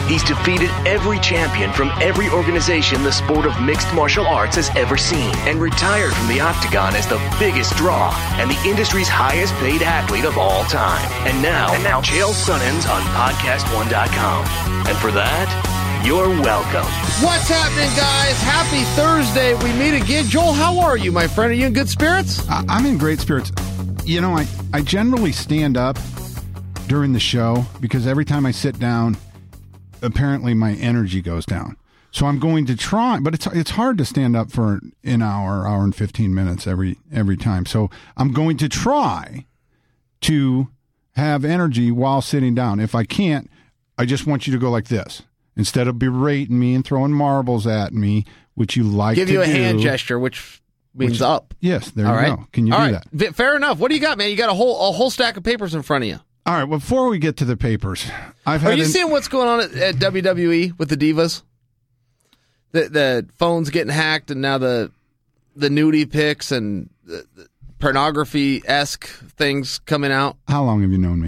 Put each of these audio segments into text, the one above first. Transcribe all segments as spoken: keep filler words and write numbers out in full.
He's defeated every champion from every organization the sport of mixed martial arts has ever seen and retired from the octagon as the biggest draw and the industry's highest paid athlete of all time. And now, and now Chael Sonnens on podcast one dot com. And for that, you're welcome. What's happening, guys? Happy Thursday. We meet again. Joel, how are you, my friend? Are you in good spirits? I- I'm in great spirits. You know, I, I generally stand up during the show because every time I sit down, apparently my energy goes down. So I'm going to try, but it's it's hard to stand up for an hour, hour and fifteen minutes every every time. So I'm going to try to have energy while sitting down. If I can't, I just want you to go like this. Instead of berating me and throwing marbles at me, which you like Give to do. you a hand gesture, which means which, up. Yes, there All you right. go. Can you All do right. that? Fair enough. What do you got, man? You got a whole a whole stack of papers in front of you. All right, well, before we get to the papers, I've had Are you an, seeing what's going on at, at W W E with the Divas? The the phones getting hacked, and now the the nudie pics and the, the pornography-esque things coming out. How long have you known me?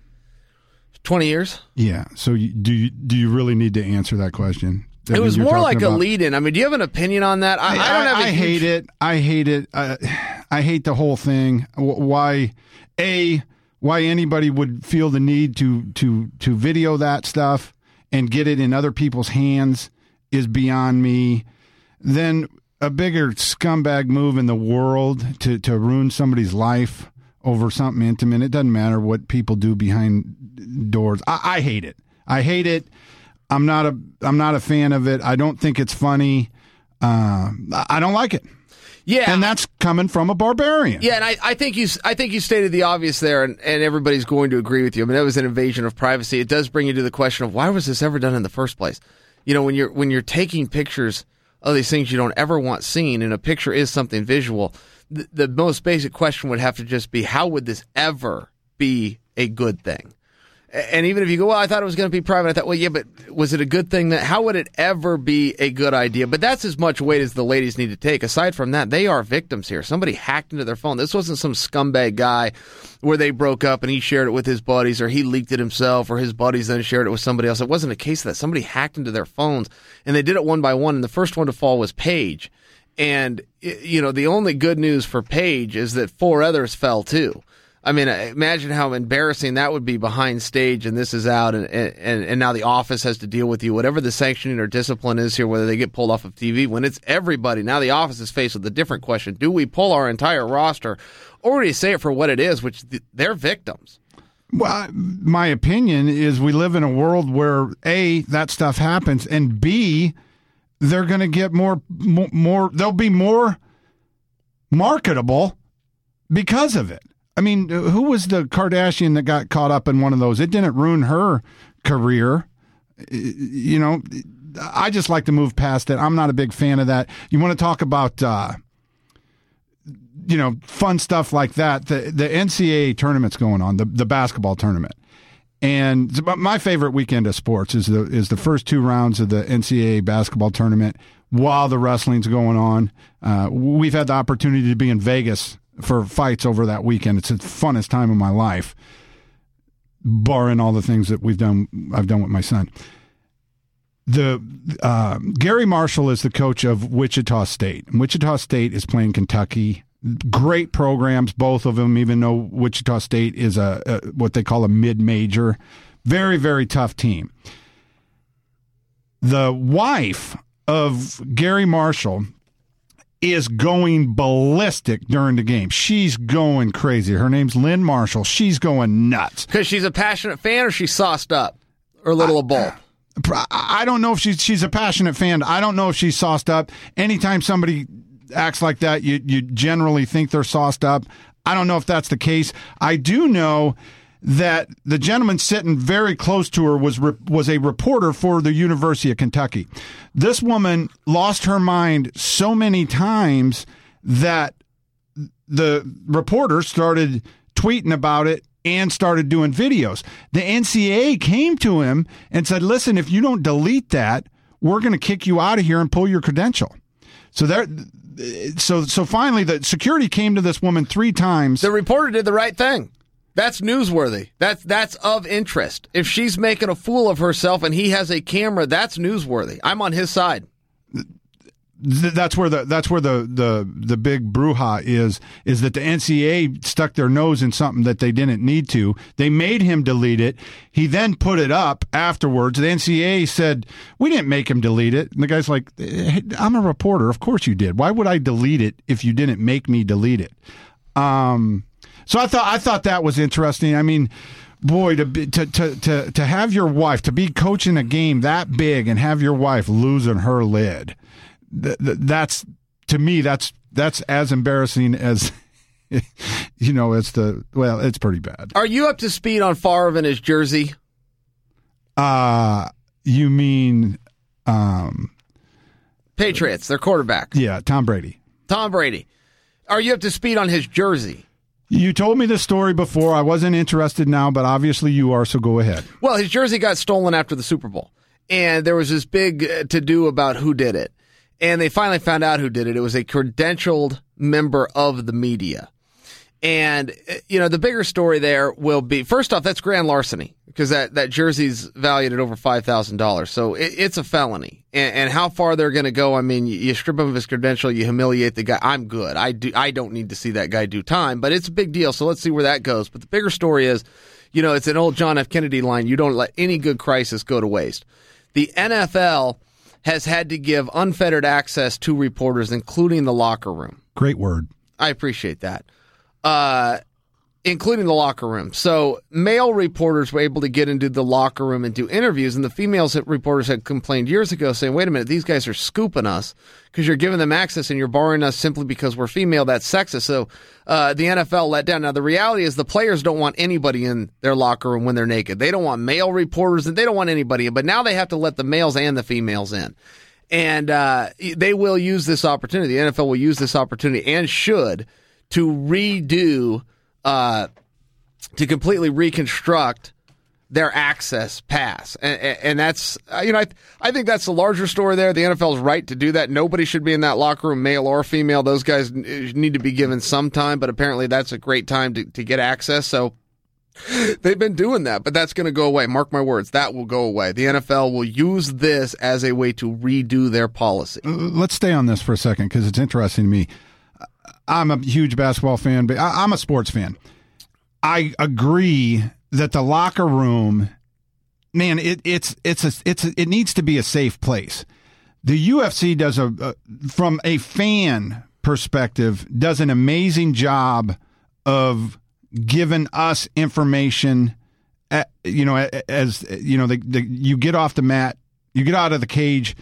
Twenty years. Yeah. So you, do you do you really need to answer that question? I It mean, was you're more talking like a about- lead-in. I mean, do you have an opinion on that? I, I, I, don't have. I a hate huge... it. I hate it. Uh, I hate the whole thing. W- Why, a why anybody would feel the need to to to video that stuff and get it in other people's hands is beyond me. Then a bigger scumbag move in the world to to ruin somebody's life over something intimate. It doesn't matter what people do behind doors. I, I hate it. I hate it. I'm not a I'm not a fan of it. I don't think it's funny. Uh, I don't like it. Yeah, And that's coming from a barbarian. Yeah, and I, I think you I think you stated the obvious there, and, and everybody's going to agree with you. I mean, that was an invasion of privacy. It does bring you to the question of why was this ever done in the first place? You know, when you're when you're taking pictures of these things you don't ever want seen, and a picture is something visual, the, the most basic question would have to just be, how would this ever be a good thing? And even if you go, well, I thought it was going to be private. I thought, well, yeah, but was it a good thing? That how would it ever be a good idea? But that's as much weight as the ladies need to take. Aside from that, they are victims here. Somebody hacked into their phone. This wasn't some scumbag guy where they broke up and he shared it with his buddies, or he leaked it himself, or his buddies then shared it with somebody else. It wasn't a case of that. Somebody hacked into their phones, and they did it one by one. And the first one to fall was Paige. And, you know, the only good news for Paige is that four others fell too. I mean, imagine how embarrassing that would be behind stage, and this is out, and, and and now the office has to deal with you. Whatever the sanctioning or discipline is here, whether they get pulled off of T V, when it's everybody, now the office is faced with a different question. Do we pull our entire roster, or do you say it for what it is, which they're victims? Well, my opinion is we live in a world where, A, that stuff happens, and B, they're going to get more, more, more, they'll be more marketable because of it. I mean, who was the Kardashian that got caught up in one of those? It didn't ruin her career. You know, I just like to move past it. I'm not a big fan of that. You want to talk about, uh, you know, fun stuff like that. The the N C double A tournament's going on, the, the basketball tournament. And my favorite weekend of sports is the is the first two rounds of the N C double A basketball tournament while the wrestling's going on. Uh, we've had the opportunity to be in Vegas for fights over that weekend. It's the funnest time of my life, barring all the things that we've done. I've done with my son. The uh, Gary Marshall is the coach of Wichita State. And Wichita State is playing Kentucky. Great programs, both of them. Even though Wichita State is a, a what they call a mid-major, very very tough team. The wife of Gary Marshall is going ballistic during the game. She's going crazy. Her name's Lynn Marshall. She's going nuts. Because she's a passionate fan, or she's sauced up, or a little of both? I don't know if she's she's a passionate fan. I don't know if she's sauced up. Anytime somebody acts like that, you you generally think they're sauced up. I don't know if that's the case. I do know that the gentleman sitting very close to her was was a reporter for the University of Kentucky. This woman lost her mind so many times that the reporter started tweeting about it and started doing videos. The N C double A came to him and said, listen, if you don't delete that, we're going to kick you out of here and pull your credential. So there, so so finally the security came to this woman three times. The reporter did the right thing. That's newsworthy. That's that's of interest. If she's making a fool of herself and he has a camera, that's newsworthy. I'm on his side. That's where the that's where the, the, the big brouhaha is, is that the N C A A stuck their nose in something that they didn't need to. They made him delete it. He then put it up afterwards. The N C A A said, we didn't make him delete it. And the guy's like, hey, I'm a reporter. Of course you did. Why would I delete it if you didn't make me delete it? Um, so I thought I thought that was interesting. I mean, boy, to be, to, to to to have your wife, to be coaching a game that big and have your wife losing her lid. That's, to me, that's that's as embarrassing as, you know, it's the, well, it's pretty bad. Are you up to speed on Favre and his jersey? Uh, you mean... Um, Patriots, their quarterback. Yeah, Tom Brady. Tom Brady. Are you up to speed on his jersey? You told me this story before. I wasn't interested now, but obviously you are, so go ahead. Well, his jersey got stolen after the Super Bowl, and there was this big to-do about who did it. And they finally found out who did it. It was a credentialed member of the media. And, you know, the bigger story there will be, first off, that's grand larceny, because that, that jersey's valued at over five thousand dollars. So it, it's a felony. And, and how far they're going to go, I mean, you, you strip him of his credential, you humiliate the guy. I'm good. I do. I don't need to see that guy do time, but it's a big deal. So let's see where that goes. But the bigger story is, you know, it's an old John F. Kennedy line. You don't let any good crisis go to waste. The N F L has had to give unfettered access to reporters, including the locker room. Great word. I appreciate that. Uh, including the locker room. So male reporters were able to get into the locker room and do interviews, and the female reporters had complained years ago saying, wait a minute, these guys are scooping us because you're giving them access and you're barring us simply because we're female. That's sexist. So uh, the N F L let down. Now, the reality is the players don't want anybody in their locker room when they're naked. They don't want male reporters, and they don't want anybody in. But now they have to let the males and the females in. And uh, they will use this opportunity. The N F L will use this opportunity and should to redo, uh, to completely reconstruct their access pass. And, and that's, you know, I, I think that's the larger story there. The N F L is right to do that. Nobody should be in that locker room, male or female. Those guys need to be given some time, but apparently that's a great time to, to get access. So they've been doing that, but that's going to go away. Mark my words, that will go away. The N F L will use this as a way to redo their policy. Let's stay on this for a second because it's interesting to me. I'm a huge basketball fan, but I'm a sports fan. I agree that the locker room, man, it, it's it's a, it's a, it needs to be a safe place. The U F C does a, a from a fan perspective does an amazing job of giving us information. At, you know, as you know, the, the, you get off the mat, you get out of the cage.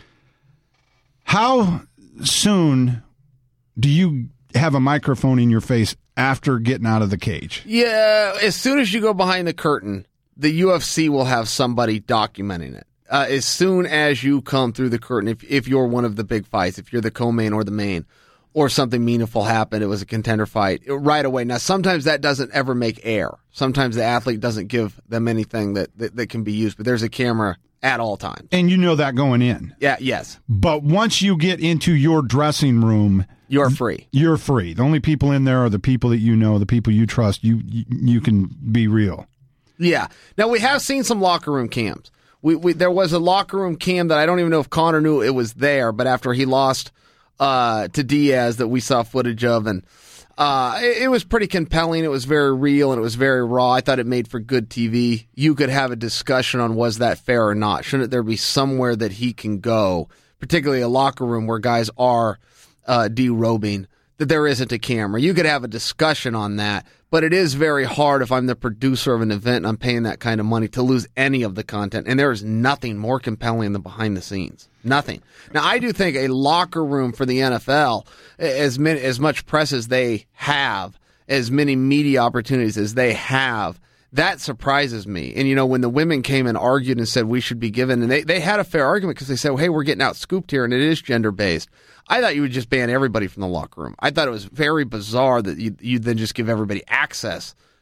How soon do you have a microphone in your face after getting out of the cage? Yeah, as soon as you go behind the curtain, the U F C will have somebody documenting it. Uh, as soon as you come through the curtain, if if you're one of the big fights, if you're the co-main or the main, or something meaningful happened, it was a contender fight, right away. Now, sometimes that doesn't ever make air. Sometimes the athlete doesn't give them anything that, that, that can be used, but there's a camera at all times. And you know that going in. Yeah, yes. But once you get into your dressing room, you're free. You're free. The only people in there are the people that you know, the people you trust. You you, you can be real. Yeah. Now, we have seen some locker room cams. We, we There was a locker room cam that I don't even know if Connor knew it was there, but after he lost uh, to Diaz that we saw footage of, and uh, it, it was pretty compelling. It was very real, and it was very raw. I thought it made for good T V. You could have a discussion on was that fair or not. Shouldn't there be somewhere that he can go, particularly a locker room where guys are Uh, derobing, that there isn't a camera. You could have a discussion on that, but it is very hard if I'm the producer of an event and I'm paying that kind of money to lose any of the content, and there is nothing more compelling than behind the scenes. Nothing. Now, I do think a locker room for the N F L, as many, as much press as they have, as many media opportunities as they have, that surprises me. And, you know, when the women came and argued and said we should be given, and they, they had a fair argument because they said, well, hey, we're getting out scooped here, and it is gender-based. I thought you would just ban everybody from the locker room. I thought it was very bizarre that you you then just give everybody access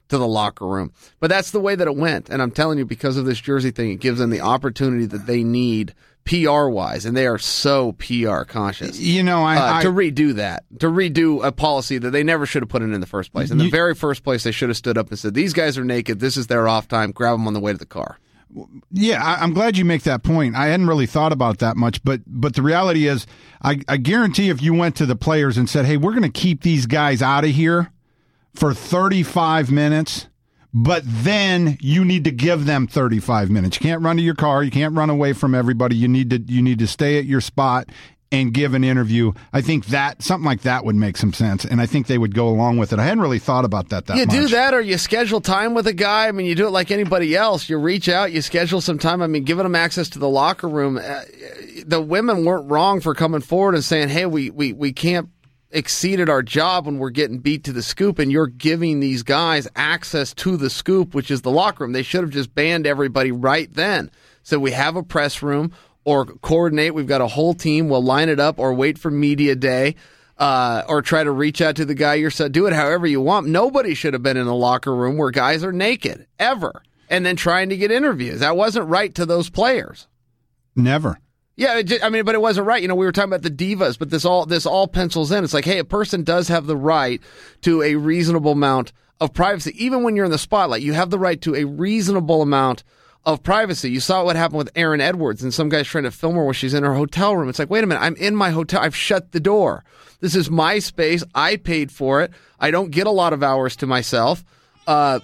to the locker room. But that's the way that it went. And I'm telling you, because of this jersey thing, it gives them the opportunity that they need P R-wise, and they are so P R conscious. You know, I, uh, I to redo that, to redo a policy that they never should have put in in the first place. In the you, very first place, they should have stood up and said, these guys are naked, this is their off time, grab them on the way to the car. Yeah, I, I'm glad you make that point. I hadn't really thought about that much, but but the reality is, I, I guarantee if you went to the players and said, hey, we're going to keep these guys out of here for thirty-five minutes, but then you need to give them thirty-five minutes. You can't run to your car. You can't run away from everybody. You need to you need to stay at your spot and give an interview. I think that something like that would make some sense, and I think they would go along with it. I hadn't really thought about that that you much. You do that, or you schedule time with a guy. I mean, you do it like anybody else. You reach out, you schedule some time. I mean, giving them access to the locker room. Uh, the women weren't wrong for coming forward and saying, hey, we, we, we can't exceeded our job when we're getting beat to the scoop, and you're giving these guys access to the scoop, which is the locker room. They should have just banned everybody right then. So we have a press room, or coordinate. We've got a whole team. We'll line it up, or wait for media day, uh, or try to reach out to the guy yourself. Do it however you want. Nobody should have been in a locker room where guys are naked, ever, and then trying to get interviews. That wasn't right to those players. Never. Yeah, it just, I mean, but it wasn't right. You know, we were talking about the divas, but this all this all pencils in. It's like, hey, a person does have the right to a reasonable amount of privacy. Even when you're in the spotlight, you have the right to a reasonable amount of privacy. You saw what happened with Aaron Edwards, and some guy's trying to film her while she's in her hotel room. It's like, wait a minute, I'm in my hotel. I've shut the door. This is my space. I paid for it. I don't get a lot of hours to myself. Uh,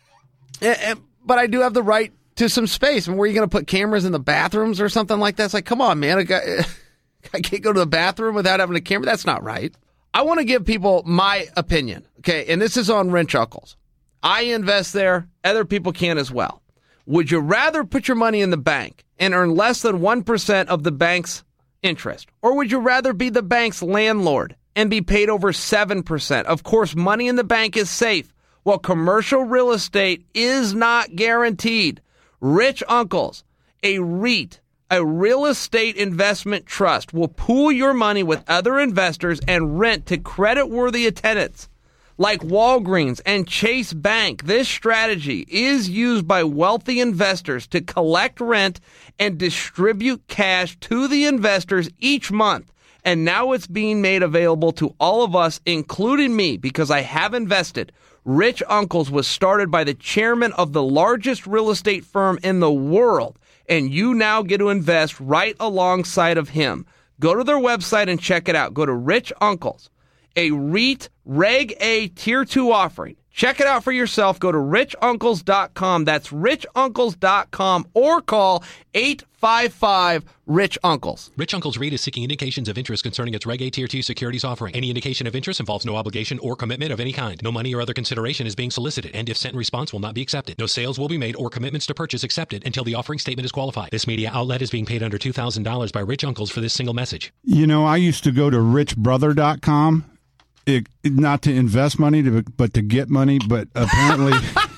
and, and, but I do have the right to some space. And where are you going to put cameras in the bathrooms or something like that? It's like, come on, man. A guy, I can't go to the bathroom without having a camera. That's not right. I want to give people my opinion. Okay. And this is on Rich Uncles. I invest there. Other people can as well. Would you rather put your money in the bank and earn less than one percent of the bank's interest? Or would you rather be the bank's landlord and be paid over seven percent? Of course, money in the bank is safe, while commercial real estate is not guaranteed. Rich Uncles, a REIT, a real estate investment trust, will pool your money with other investors and rent to credit-worthy tenants like Walgreens and Chase Bank. This strategy is used by wealthy investors to collect rent and distribute cash to the investors each month. And now it's being made available to all of us, including me, because I have invested. Rich Uncles was started by the chairman of the largest real estate firm in the world, and you now get to invest right alongside of him. Go to their website and check it out. Go to Rich Uncles, a REIT Reg A Tier two offering. Check it out for yourself. Go to rich uncles dot com. That's rich uncles dot com, or call eight five five rich uncles. Rich Uncles REIT is seeking indications of interest concerning its Reg A Tier two securities offering. Any indication of interest involves no obligation or commitment of any kind. No money or other consideration is being solicited, and if sent in response will not be accepted. No sales will be made or commitments to purchase accepted until the offering statement is qualified. This media outlet is being paid under two thousand dollars by Rich Uncles for this single message. You know, I used to go to rich brother dot com. It, not to invest money, to, but to get money. But apparently,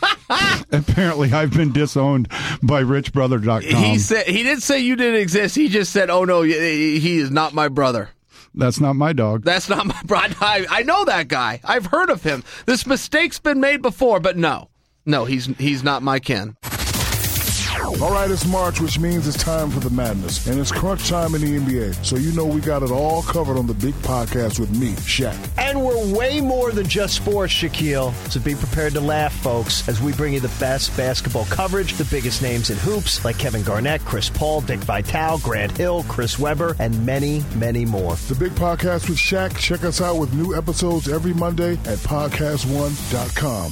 apparently, I've been disowned by rich brother dot com. He said he didn't say you didn't exist. He just said, "Oh no, he is not my brother." That's not my dog. That's not my brother. I, I know that guy. I've heard of him. This mistake's been made before, but no, no, he's he's not my kin. All right, it's March, which means it's time for the madness. And it's crunch time in the N B A. So you know we got it all covered on the big podcast with me, Shaq. And we're way more than just sports, Shaquille. So be prepared to laugh, folks, as we bring you the best basketball coverage, the biggest names in hoops, like Kevin Garnett, Chris Paul, Dick Vitale, Grant Hill, Chris Webber, and many, many more. The big podcast with Shaq. Check us out with new episodes every Monday at podcast one dot com.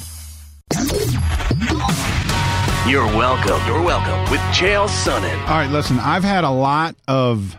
You're welcome. You're welcome with Chael Sonnen. All right, listen, I've had a lot of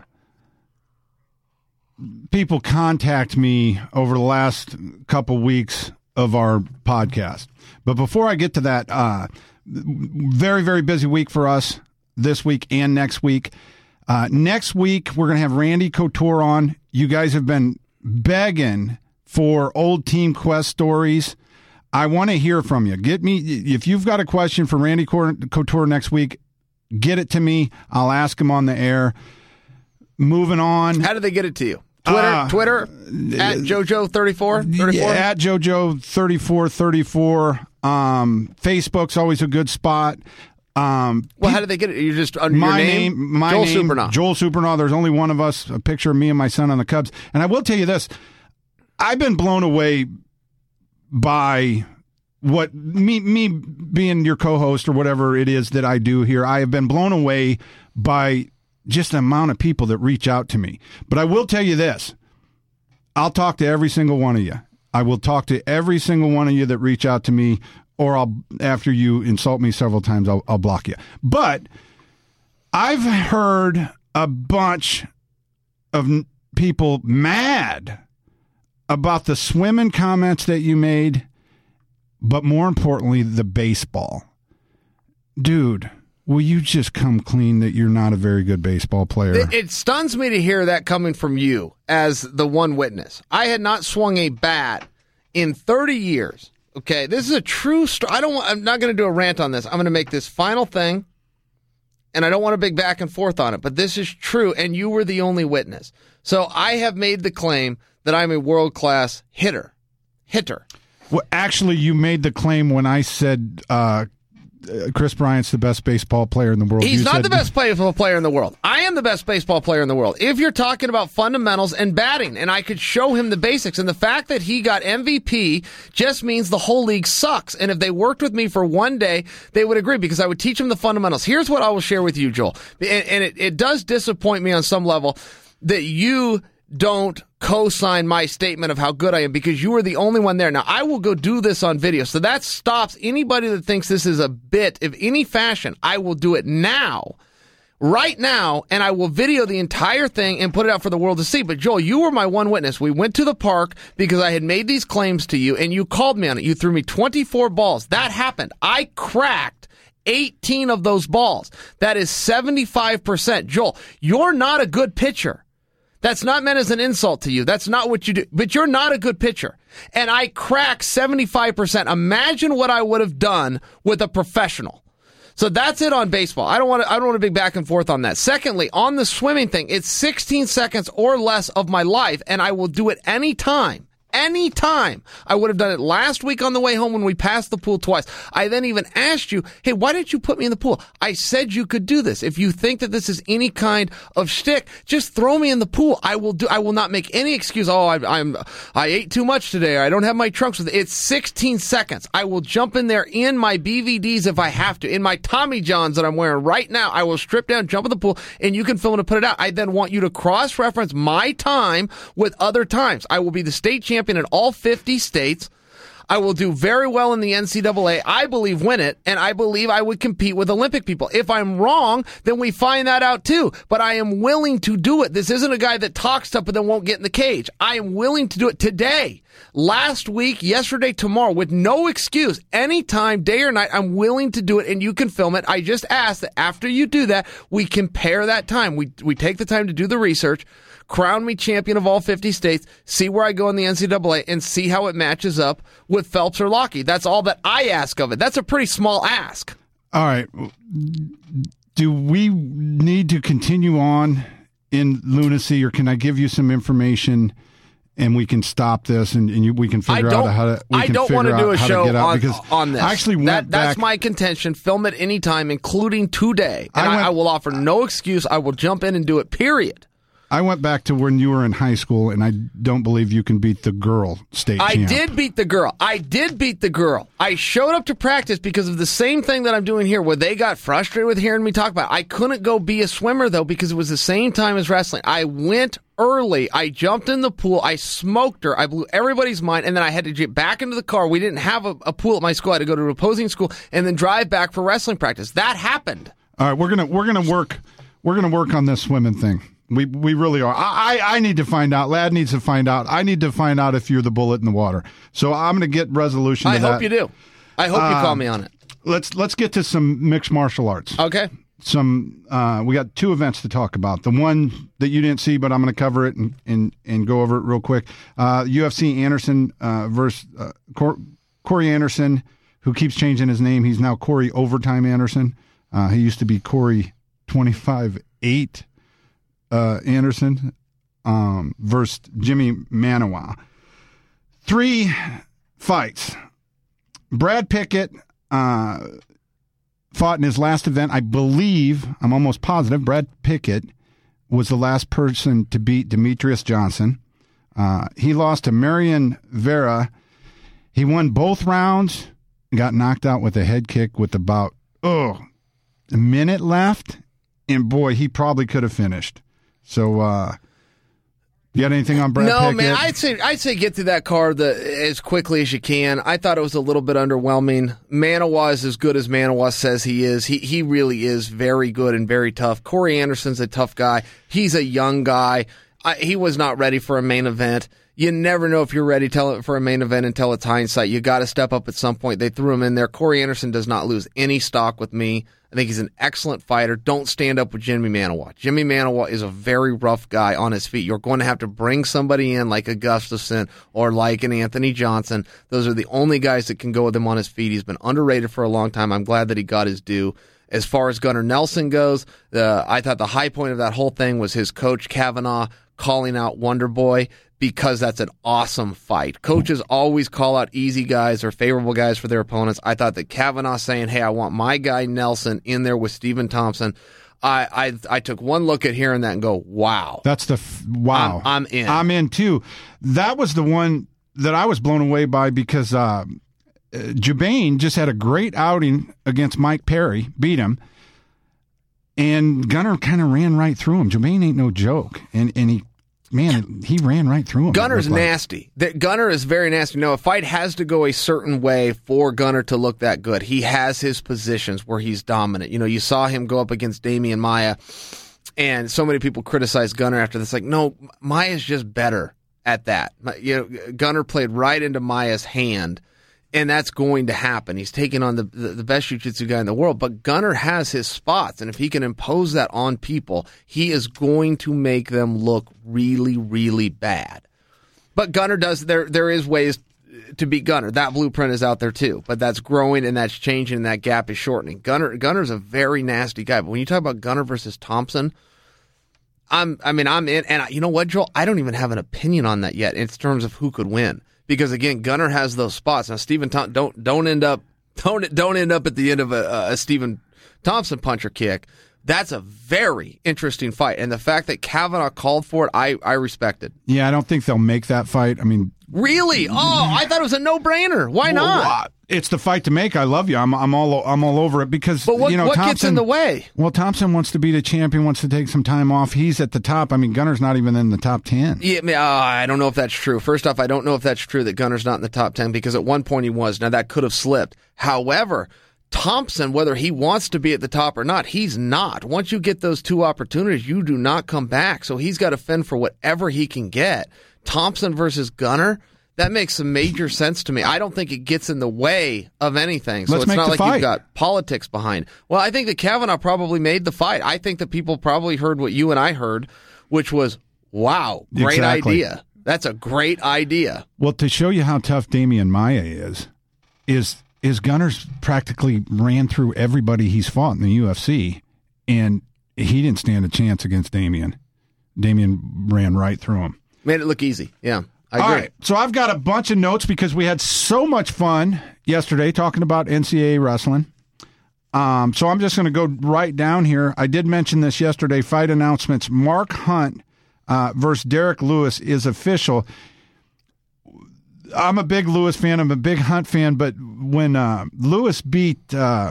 people contact me over the last couple weeks of our podcast. But before I get to that, uh, very, very busy week for us this week and next week. Uh, next week, we're going to have Randy Couture on. You guys have been begging for old Team Quest stories. I want to hear from you. Get me, if you've got a question for Randy Couture next week, get it to me. I'll ask him on the air. Moving on. How do they get it to you? Twitter, Uh, Twitter at JoJo thirty-four. Yeah, at JoJo thirty-four thirty-four. Um, Facebook's always a good spot. Um, well, how did they get it? You just under my your name, name, my Joel name, Supernaw. Joel Supernaw. There's only one of us. A picture of me and my son on the Cubs. And I will tell you this: I've been blown away by what me me being your co-host or whatever it is that I do here. I have been blown away by just the amount of people that reach out to me. But I will tell you this: I'll talk to every single one of you. I will talk to every single one of you that reach out to me, or I'll, after you insult me several times, I'll, I'll block you. But I've heard a bunch of n- people mad about the swimming comments that you made, but more importantly, the baseball. Dude, will you just come clean that you're not a very good baseball player? It, it stuns me to hear that coming from you as the one witness. I had not swung a bat in thirty years. Okay, this is a true story. I don't. Want, I'm not going to do a rant on this. I'm going to make this final thing, and I don't want a big back and forth on it. But this is true, and you were the only witness. So I have made the claim that I'm a world class hitter. Hitter. Well, actually, you made the claim when I said uh, Chris Bryant's the best baseball player in the world. He's you not said, the best baseball player in the world. I am the best baseball player in the world. If you're talking about fundamentals and batting, and I could show him the basics, and the fact that he got M V P just means the whole league sucks. And if they worked with me for one day, they would agree, because I would teach them the fundamentals. Here's what I will share with you, Joel. And, and it, it does disappoint me on some level that you don't co-sign my statement of how good I am, because you were the only one there. Now, I will go do this on video, so that stops anybody that thinks this is a bit of any fashion. I will do it now, right now, and I will video the entire thing and put it out for the world to see. But, Joel, you were my one witness. We went to the park because I had made these claims to you, and you called me on it. You threw me twenty-four balls. That happened. I cracked eighteen of those balls. That is seventy-five percent. Joel, you're not a good pitcher. That's not meant as an insult to you. That's not what you do. But you're not a good pitcher. And I crack seventy-five percent. Imagine what I would have done with a professional. So that's it on baseball. I don't want to, I don't want to be back and forth on that. Secondly, on the swimming thing, it's sixteen seconds or less of my life, and I will do it any time. Any time. I would have done it last week on the way home when we passed the pool twice. I then even asked you, hey, why didn't you put me in the pool? I said you could do this. If you think that this is any kind of shtick, just throw me in the pool. I will do. I will not make any excuse. Oh, I, I'm I ate too much today. Or I don't have my trunks with it. It's sixteen seconds. I will jump in there in my B V Ds if I have to. In my Tommy Johns that I'm wearing right now, I will strip down, jump in the pool, and you can film it and put it out. I then want you to cross-reference my time with other times. I will be the state champion in all fifty states. I will do very well in the N C double A. I believe win it, and I believe I would compete with Olympic people. If I'm wrong, then we find that out too. But I am willing to do it. This isn't a guy that talks stuff but then won't get in the cage. I am willing to do it today, last week, yesterday, tomorrow, with no excuse. Anytime, day or night, I'm willing to do it, and you can film it. I just ask that after you do that, we compare that time. We we take the time to do the research, crown me champion of all fifty states, see where I go in the N C double A, and see how it matches up with Phelps or Lochte. That's all that I ask of it. That's a pretty small ask. All right. Do we need to continue on in lunacy, or can I give you some information and we can stop this and, and you, we can figure out how to we I can don't want to do a show on, because on this. I actually went that, That's back, my contention. Film it anytime, including today. And I, I, went, I will offer no excuse. I will jump in and do it, period. I went back to when you were in high school, and I don't believe you can beat the girl state I champ. did beat the girl. I did beat the girl. I showed up to practice because of the same thing that I'm doing here, where they got frustrated with hearing me talk about it. I couldn't go be a swimmer, though, because it was the same time as wrestling. I went early. I jumped in the pool. I smoked her. I blew everybody's mind, and then I had to get back into the car. We didn't have a, a pool at my school. I had to go to an opposing school and then drive back for wrestling practice. That happened. All right, we're gonna we're gonna work we're gonna work on this swimming thing. We we really are. I, I I need to find out. Lad needs to find out. I need to find out if you're the bullet in the water. So I'm going to get resolution to I that. hope you do. I hope uh, you call me on it. Let's let's get to some mixed martial arts. Okay. Some uh, we got two events to talk about. The one that you didn't see, but I'm going to cover it and, and, and go over it real quick. Uh, U F C Anderson uh, versus uh, Cor- Corey Anderson, who keeps changing his name. He's now Corey Overtime Anderson. Uh, he used to be Corey twenty-five eight. Uh, Anderson, um, versus Jimmy Manuwa. Three fights. Brad Pickett uh, fought in his last event. I believe, I'm almost positive, Brad Pickett was the last person to beat Demetrius Johnson. Uh, he lost to Marion Vera. He won both rounds, got knocked out with a head kick with about, oh, a minute left. And boy, he probably could have finished. So, uh, you got anything on Brad no, Pickett? No, man. I'd say I'd say get through that card the, as quickly as you can. I thought it was a little bit underwhelming. Manuwa is as good as Manuwa says he is. He he really is very good and very tough. Corey Anderson's a tough guy. He's a young guy. I, he was not ready for a main event. You never know if you're ready for a main event until it's hindsight. You got to step up at some point. They threw him in there. Corey Anderson does not lose any stock with me. I think he's an excellent fighter. Don't stand up with Jimmy Manuwa. Jimmy Manuwa is a very rough guy on his feet. You're going to have to bring somebody in like a Gustafsson or like an Anthony Johnson. Those are the only guys that can go with him on his feet. He's been underrated for a long time. I'm glad that he got his due. As far as Gunnar Nelson goes, uh, I thought the high point of that whole thing was his coach, Kavanaugh, calling out Wonder Boy, because that's an awesome fight. Coaches always call out easy guys or favorable guys for their opponents. I thought that Kavanaugh saying, hey, I want my guy Nelson in there with Stephen Thompson, I I, I took one look at hearing that and go, wow. That's the, f- wow. I'm, I'm in. I'm in too. That was the one that I was blown away by because uh, Jabane just had a great outing against Mike Perry, beat him, and Gunnar kind of ran right through him. Jabane ain't no joke, and, and he Man, he ran right through him. Gunnar's like. nasty. That Gunnar is very nasty. No, a fight has to go a certain way for Gunnar to look that good. He has his positions where he's dominant. You know, you saw him go up against Damian Maia, and so many people criticize Gunnar after this. Like, no, Maia's just better at that. You know, Gunnar played right into Maia's hand, and that's going to happen. He's taking on the, the the best jiu-jitsu guy in the world, but Gunnar has his spots, and if he can impose that on people, he is going to make them look really, really bad. But Gunnar does, there there is ways to beat Gunnar. That blueprint is out there too, but that's growing and that's changing and that gap is shortening. Gunnar Gunnar's a very nasty guy, but when you talk about Gunnar versus Thompson, I'm I mean I'm in, and I, you know what, Joel? I don't even have an opinion on that yet in terms of who could win. Because again, Gunnar has those spots. Now, Stephen Thompson, don't don't end up don't don't end up at the end of a, a Stephen Thompson puncher kick. That's a very interesting fight, and the fact that Kavanaugh called for it, I I respected. Yeah, I don't think they'll make that fight. I mean, really? Oh, I thought it was a no-brainer. Why well, not? Uh, it's the fight to make. I love you. I'm I'm all I'm all over it because but what, you know what Thompson gets in the way? Well, Thompson wants to be the champion, wants to take some time off. He's at the top. I mean, Gunnar's not even in the top ten. Yeah, uh, I don't know if that's true. First off, I don't know if that's true that Gunnar's not in the top ten because at one point he was. Now that could have slipped. However, Thompson, whether he wants to be at the top or not, he's not. Once you get those two opportunities, you do not come back. So he's got to fend for whatever he can get. Thompson versus Gunnar, that makes some major sense to me. I don't think it gets in the way of anything. So Let's it's make not the like fight. you've got politics behind. Well, I think that Kavanaugh probably made the fight. I think that people probably heard what you and I heard, which was, wow, great Exactly. idea. That's a great idea. Well, to show you how tough Damian Maia is, is is Gunnar's practically ran through everybody he's fought in the U F C, and he didn't stand a chance against Damian. Damian ran right through him. Made it look easy. Yeah, I All agree. right, so I've got a bunch of notes because we had so much fun yesterday talking about N C double A wrestling. Um, so I'm just going to go right down here. I did mention this yesterday. Fight announcements. Mark Hunt uh, versus Derek Lewis is official. I'm a big Lewis fan. I'm a big Hunt fan. But when uh, Lewis beat uh,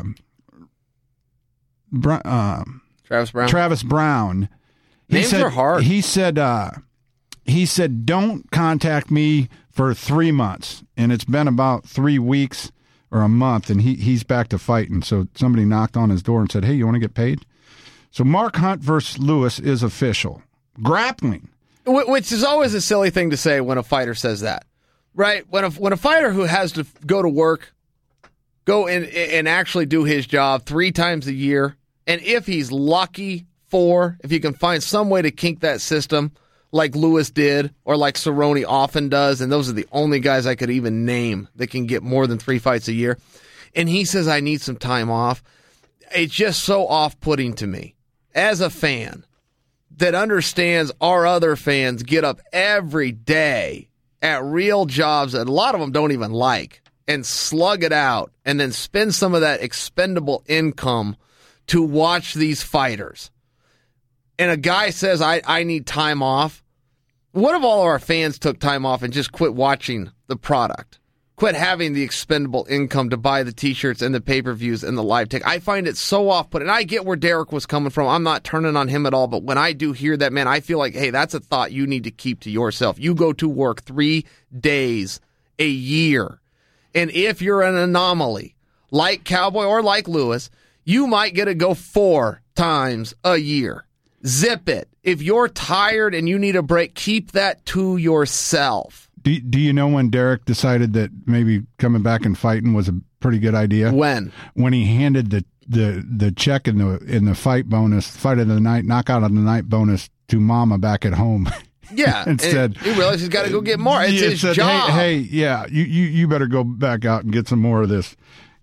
Br- uh, Travis Brown. Travis Brown, he Names said, are hard. He said, uh, he said, don't contact me for three months, and it's been about three weeks or a month, and he he's back to fighting. So somebody knocked on his door and said, "Hey, you want to get paid?" So Mark Hunt versus Lewis is official. Grappling. Which is always a silly thing to say when a fighter says that, right? When a when a fighter who has to go to work, go and and actually do his job three times a year, and if he's lucky, four, if you can find some way to kink that system, like Lewis did, or like Cerrone often does, and those are the only guys I could even name that can get more than three fights a year, and he says, I need some time off, it's just so off-putting to me as a fan. that understands our other fans get up every day at real jobs that a lot of them don't even like and slug it out and then spend some of that expendable income to watch these fighters. And a guy says, I, I need time off. What if all of our fans took time off and just quit watching the product? Quit having the expendable income to buy the T-shirts and the pay-per-views and the live tick. I find it so off-putting. And I get where Derek was coming from. I'm not turning on him at all. But when I do hear that, man, I feel like, hey, that's a thought you need to keep to yourself. You go to work three days a year. And if you're an anomaly, like Cowboy or like Lewis, you might get to go four times a year. Zip it. If you're tired and you need a break, keep that to yourself. Do, do you know when Derek decided that maybe coming back and fighting was a pretty good idea? When? When he handed the, the, the check in the in the fight bonus, fight of the night, knockout of the night bonus to Mama back at home. Yeah. Instead, he realized he's got to go get more. It's yeah, his said, job. Hey, hey, yeah, you, you, you better go back out and get some more of this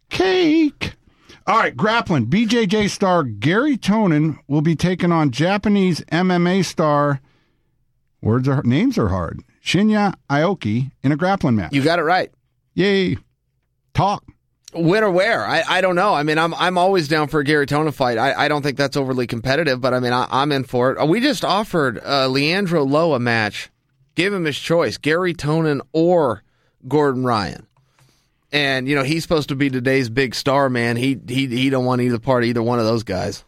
cake. All right, grappling. B J J star Gary Tonin will be taking on Japanese M M A star, words are names are hard, Shinya Aoki in a grappling match. You got it right. Yay. Talk. When or where? I, I don't know. I mean, I'm I'm always down for a Gary Tonin fight. I, I don't think that's overly competitive, but I mean, I, I'm in for it. We just offered uh, Leandro Lo a match, gave him his choice, Gary Tonin or Gordon Ryan. And, you know, he's supposed to be today's big star, man. He he he don't want either part of either one of those guys.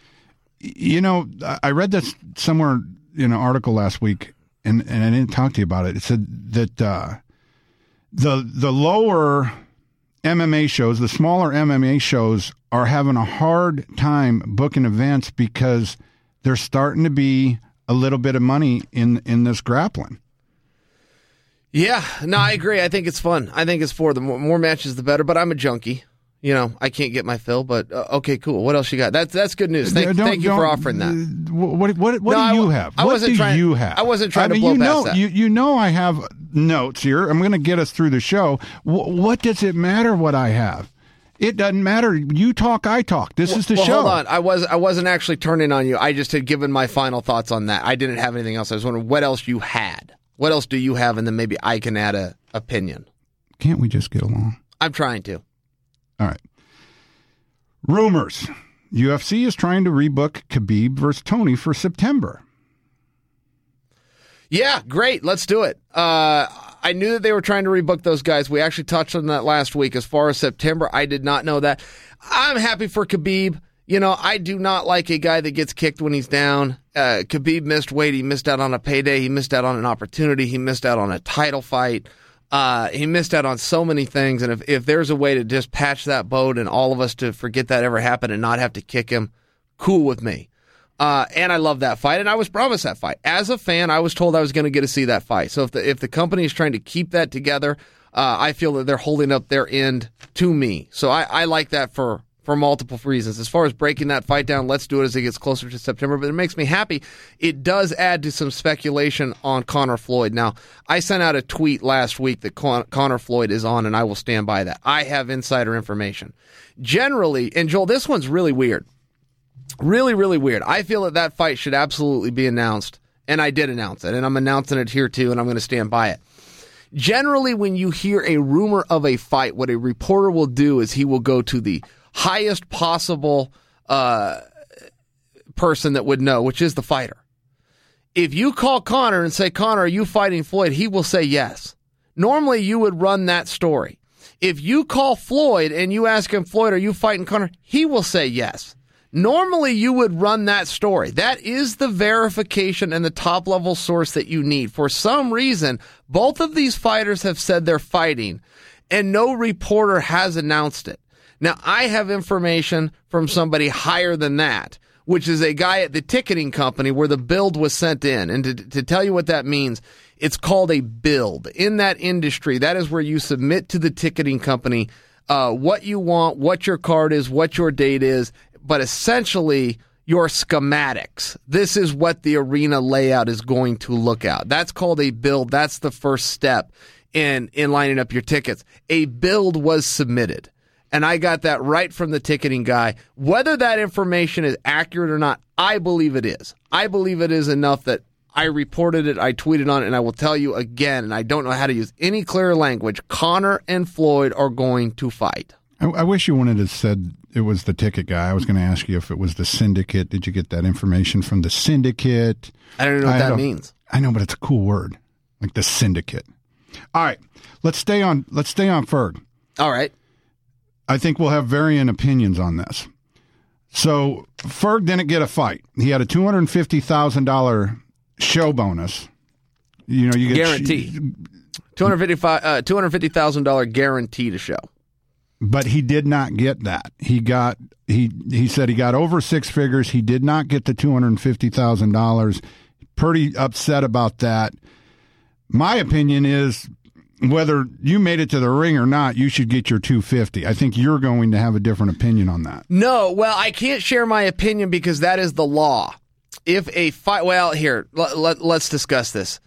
You know, I read this somewhere in an article last week, and, and I didn't talk to you about it. It said that uh, the the lower M M A shows, the smaller M M A shows, are having a hard time booking events because there's starting to be a little bit of money in in this grappling. Yeah, no, I agree. I think it's fun. I think it's for the more, more matches, the better. But I'm a junkie. You know, I can't get my fill. But uh, okay, cool. What else you got? That's that's good news. Thank, thank you for offering that. What what what no, do you I, have? I What wasn't do trying, you have? I wasn't trying I mean, to blow you past know, that. You you know, I have notes here. I'm going to get us through the show. W- what does it matter what I have? It doesn't matter. You talk, I talk. This well, is the well, show. Hold on. I was I wasn't actually turning on you. I just had given my final thoughts on that. I didn't have anything else. I was wondering what else you had. What else do you have? And then maybe I can add a opinion. Can't we just get along? I'm trying to. All right. Rumors. U F C is trying to rebook Khabib versus Tony for September. Yeah, great. Let's do it. Uh, I knew that they were trying to rebook those guys. We actually touched on that last week. As far as September, I did not know that. I'm happy for Khabib. You know, I do not like a guy that gets kicked when he's down. Uh, Khabib missed weight. He missed out on a payday. He missed out on an opportunity. He missed out on a title fight. Uh, he missed out on so many things. And if, if there's a way to just patch that boat and all of us to forget that ever happened and not have to kick him, cool with me. Uh, and I love that fight, and I was promised that fight. As a fan, I was told I was going to get to see that fight. So if the if the company is trying to keep that together, uh, I feel that they're holding up their end to me. So I, I like that for, for multiple reasons. As far as breaking that fight down, let's do it as it gets closer to September. But it makes me happy. It does add to some speculation on Conor Floyd. Now, I sent out a tweet last week that Con- Conor Floyd is on, and I will stand by that. I have insider information. Generally, and Joel, this one's really weird. Really, really weird. I feel that that fight should absolutely be announced, and I did announce it, and I'm announcing it here too, and I'm going to stand by it. Generally, when you hear a rumor of a fight, what a reporter will do is he will go to the highest possible uh, person that would know, which is the fighter. If you call Conor and say, Conor, are you fighting Floyd? He will say yes. Normally, you would run that story. If you call Floyd and you ask him, Floyd, are you fighting Conor? He will say yes. Normally, you would run that story. That is the verification and the top-level source that you need. For some reason, both of these fighters have said they're fighting, and no reporter has announced it. Now, I have information from somebody higher than that, which is a guy at the ticketing company where the build was sent in. And to, to tell you what that means, it's called a build. In that industry, that is where you submit to the ticketing company uh, what you want, what your card is, what your date is, but essentially your schematics. This is what the arena layout is going to look out. That's called a build. That's the first step in, in lining up your tickets. A build was submitted. And I got that right from the ticketing guy. Whether that information is accurate or not, I believe it is. I believe it is enough that I reported it, I tweeted on it, and I will tell you again, and I don't know how to use any clearer language, Conor and Floyd are going to fight. I, I wish you wouldn't have said it was the ticket guy. I was going to ask you if it was the syndicate. Did you get that information from the syndicate? I don't know what I that means. I know, but it's a cool word, like the syndicate. All right, let's stay on. Let's stay on Ferg. All right. I think we'll have varying opinions on this. So Ferg didn't get a fight. He had a two hundred fifty thousand dollars show bonus. You know, you get guarantee two hundred fifty-five uh, two hundred fifty thousand dollars guarantee to show. But he did not get that. He got he he said he got over six figures. He did not get the two hundred fifty thousand dollars. Pretty upset about that. My opinion is, whether you made it to the ring or not, you should get your two hundred fifty dollars. I think you're going to have a different opinion on that. No, well, I can't share my opinion because that is the law. If a fight, well, here, let, let, let's discuss this.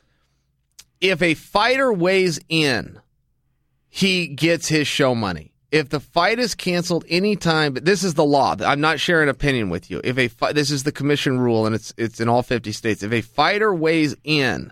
If a fighter weighs in, he gets his show money. If the fight is canceled anytime, but this is the law. I'm not sharing an opinion with you. If a fi- this is the commission rule, and it's it's in all fifty states. If a fighter weighs in,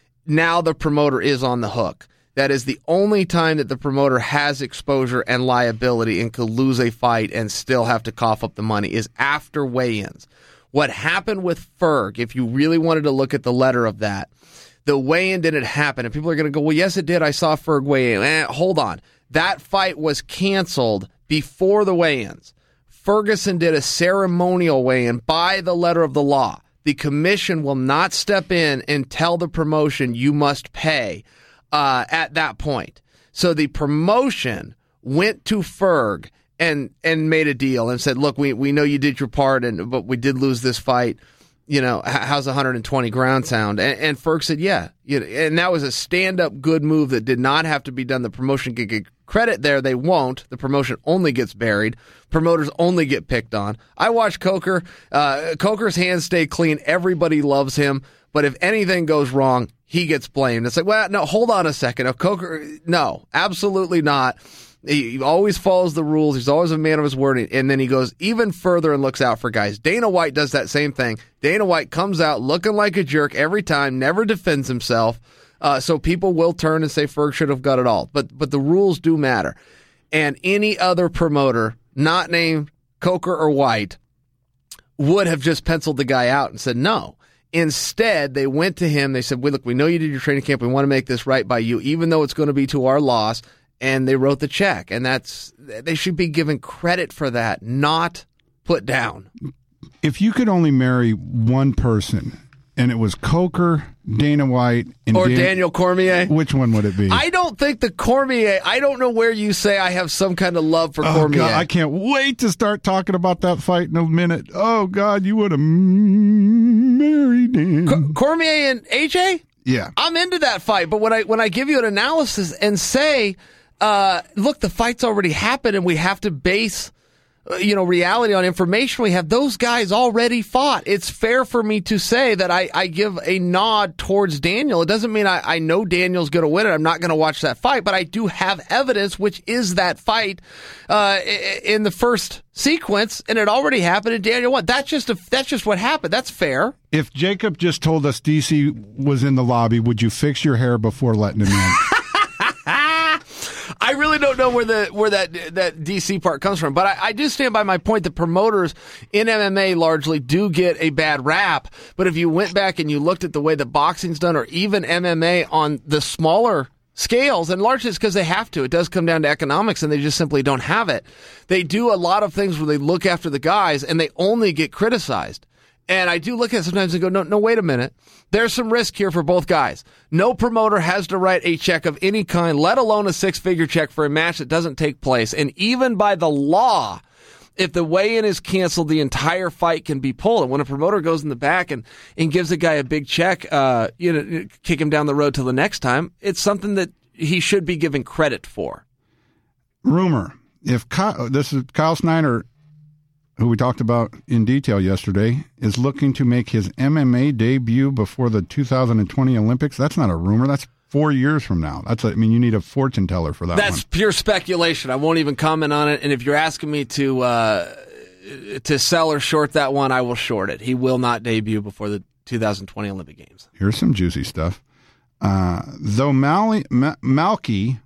now the promoter is on the hook. That is the only time that the promoter has exposure and liability and could lose a fight and still have to cough up the money is after weigh-ins. What happened with Ferg, if you really wanted to look at the letter of that, the weigh-in didn't happen. And people are going to go, well, yes, it did. I saw Ferg weigh in. Eh, hold on. That fight was canceled before the weigh-ins. Ferguson did a ceremonial weigh-in by the letter of the law. The commission will not step in and tell the promotion you must pay uh, at that point. So the promotion went to Ferg and and made a deal and said, look, we we know you did your part, and but we did lose this fight. You know, how's one hundred twenty ground sound? And, and Ferg said, yeah. And that was a stand-up good move that did not have to be done. The promotion could get credit there. They won't. The promotion only gets buried. Promoters only get picked on. I watch Coker. Uh, Coker's hands stay clean. Everybody loves him. But if anything goes wrong, he gets blamed. It's like, well, no, hold on a second. If Coker, no, absolutely not. He always follows the rules. He's always a man of his word. And then he goes even further and looks out for guys. Dana White does that same thing. Dana White comes out looking like a jerk every time, never defends himself. Uh, so people will turn and say Ferg should have got it all. But but the rules do matter. And any other promoter, not named Coker or White, would have just penciled the guy out and said no. Instead, they went to him. They said, well, look, we know you did your training camp. We want to make this right by you, even though it's going to be to our loss. And they wrote the check, and that's they should be given credit for that, not put down. If you could only marry one person, and it was Coker, Dana White, and or Dan- Daniel Cormier, which one would it be? I don't think the Cormier. I don't know where you say I have some kind of love for oh, Cormier. God, I can't wait to start talking about that fight in a minute. Oh God, you would have married him. C- Cormier and A J. Yeah, I'm into that fight, but when I when I give you an analysis and say. Uh, look, the fight's already happened, and we have to base, uh, you know, reality on information we have. Those guys already fought. It's fair for me to say that I, I give a nod towards Daniel. It doesn't mean I, I know Daniel's going to win it. I'm not going to watch that fight, but I do have evidence, which is that fight uh, in the first sequence, and it already happened, and Daniel won. That's just a, that's just what happened. That's fair. If Jacob just told us D C was in the lobby, would you fix your hair before letting him in? I really don't know where the where that that D C part comes from, but I, I do stand by my point that promoters in M M A largely do get a bad rap. But if you went back and you looked at the way that boxing's done, or even M M A on the smaller scales, and largely it's because they have to. It does come down to economics, and they just simply don't have it. They do a lot of things where they look after the guys, and they only get criticized. And I do look at it sometimes and go, no, no, wait a minute. There's some risk here for both guys. No promoter has to write a check of any kind, let alone a six-figure check for a match that doesn't take place. And even by the law, if the weigh-in is canceled, the entire fight can be pulled. And when a promoter goes in the back and, and gives a guy a big check, uh, you know, kick him down the road till the next time, it's something that he should be given credit for. Rumor. If Kyle, this is Kyle Snyder, who we talked about in detail yesterday, is looking to make his M M A debut before the two thousand twenty Olympics. That's not a rumor. That's four years from now. That's a, I mean, you need a fortune teller for that. That's one. pure speculation. I won't even comment on it. And if you're asking me to uh, to sell or short that one, I will short it. He will not debut before the two thousand twenty Olympic Games. Here's some juicy stuff. Uh, though Mali, Ma- Malky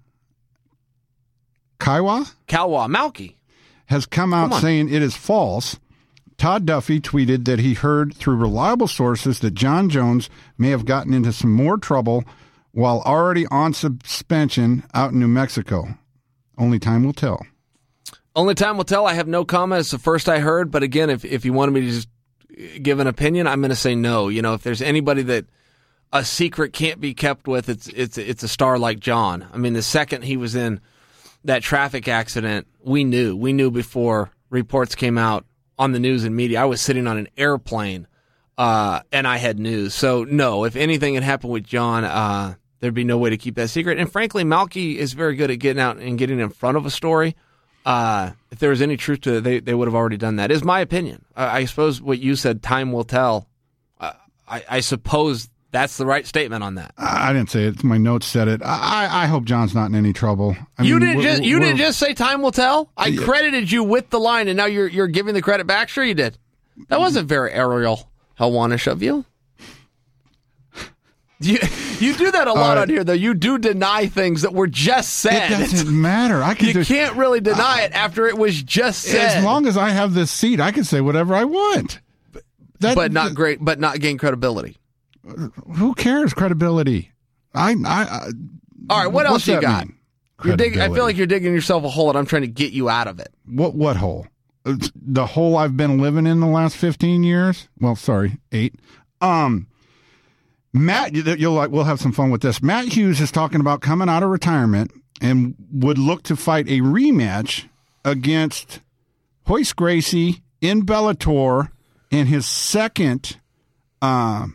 Kaiwa Kalwa Malky has come out Come saying it is false. Todd Duffy tweeted that he heard through reliable sources that John Jones may have gotten into some more trouble while already on suspension out in New Mexico. Only time will tell. Only time will tell. I have no comment. It's the first I heard. But again, if if you wanted me to just give an opinion, I'm going to say no. You know, if there's anybody that a secret can't be kept with, it's it's it's a star like John. I mean, the second he was in that traffic accident, we knew. We knew before reports came out on the news and media. I was sitting on an airplane, uh, and I had news. So, no, if anything had happened with John, uh, there'd be no way to keep that secret. And frankly, Malky is very good at getting out and getting in front of a story. Uh, if there was any truth to it, they, they would have already done that, is my opinion. Uh, I suppose what you said, time will tell. Uh, I, I suppose that's the right statement on that. I, I didn't say it. My notes said it. I, I hope John's not in any trouble. I you mean, didn't we're, just you we're, didn't just say time will tell. I Yeah. credited you with the line, and now you're you're giving the credit back. Sure, you did. That wasn't very Ariel Helwanish of you. You you do that a lot Uh, on here, though. You do deny things that were just said. It doesn't matter. I can You just, can't really deny it after it was just said. as long as I have this seat, I can say whatever I want. That, but not great. But not gain credibility. Who cares? Credibility. I. I, I All right. What what's else you that got? mean? You're digging, I feel Credibility. like you're digging yourself a hole, and I'm trying to get you out of it. What what hole? It's the hole I've been living in the last fifteen years. Well, sorry, eight. Um, Matt, you- you'll like. We'll have some fun with this. Matt Hughes is talking about coming out of retirement and would look to fight a rematch against Royce Gracie in Bellator, and his second uh,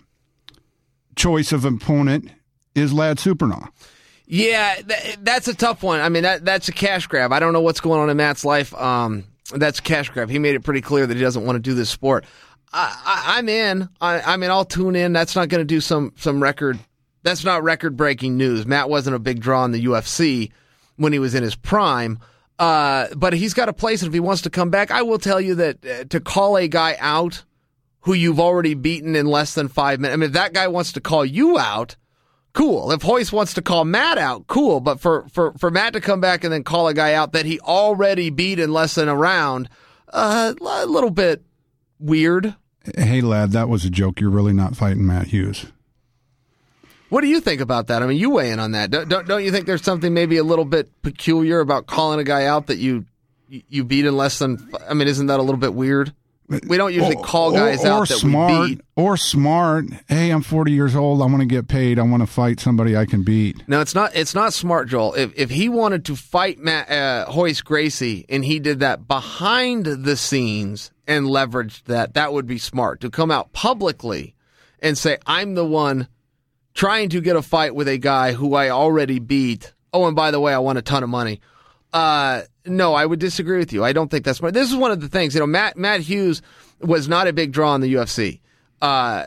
choice of opponent is Lad Supernaw. Yeah, th- that's a tough one. I mean, that that's a cash grab. I don't know what's going on in Matt's life. Um, that's a cash grab. He made it pretty clear that he doesn't want to do this sport. I, I, I'm in. I, I mean, I'll tune in. That's not going to do some some record. That's not record breaking news. Matt wasn't a big draw in the U F C when he was in his prime. Uh, but he's got a place, and if he wants to come back, I will tell you that uh, to call a guy out who you've already beaten in less than five minutes. I mean, if that guy wants to call you out, cool. If Royce wants to call Matt out, cool. But for, for, for Matt to come back and then call a guy out that he already beat in less than a round, uh, a little bit weird. Hey, lad, that was a joke. You're really not fighting Matt Hughes. What do you think about that? I mean, you weigh in on that. Don't, don't, don't you think there's something maybe a little bit peculiar about calling a guy out that you you beat in less than, I mean, isn't that a little bit weird? We don't usually call guys or, or out that smart, we beat. Or smart. Hey, I'm forty years old. I want to get paid. I want to fight somebody I can beat. No, it's not. It's not smart, Joel. If if he wanted to fight Matt, uh, Royce Gracie and he did that behind the scenes and leveraged that, that would be smart. To come out publicly and say, "I'm the one trying to get a fight with a guy who I already beat. Oh, and by the way, I want a ton of money." Uh, no, I would disagree with you. I don't think that's smart. This is one of the things. You know, Matt Matt Hughes was not a big draw in the U F C. Uh,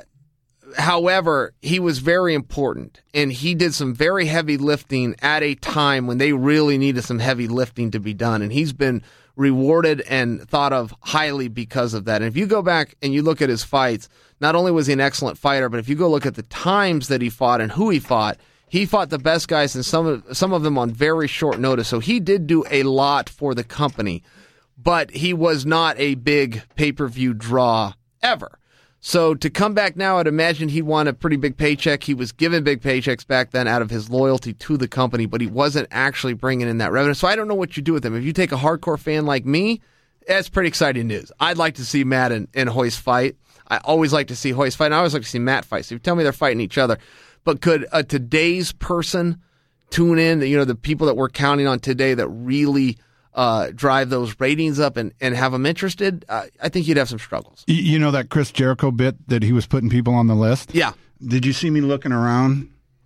However, he was very important, and he did some very heavy lifting at a time when they really needed some heavy lifting to be done, and he's been rewarded and thought of highly because of that. And if you go back and you look at his fights, not only was he an excellent fighter, but if you go look at the times that he fought and who he fought, he fought the best guys, and some of, some of them on very short notice. So he did do a lot for the company, but he was not a big pay-per-view draw ever. So to come back now, I'd imagine he'd want a pretty big paycheck. He was given big paychecks back then out of his loyalty to the company, but he wasn't actually bringing in that revenue. So I don't know what you do with him. If you take a hardcore fan like me, that's pretty exciting news. I'd like to see Matt and, and Royce fight. I always like to see Royce fight, and I always like to see Matt fight. So you tell me they're fighting each other. But could a today's person tune in, you know, the people that we're counting on today that really uh, drive those ratings up and, and have them interested? Uh, I think you'd have some struggles. You, you know that Chris Jericho bit that he was putting people on the list? Yeah. Did you see me looking around?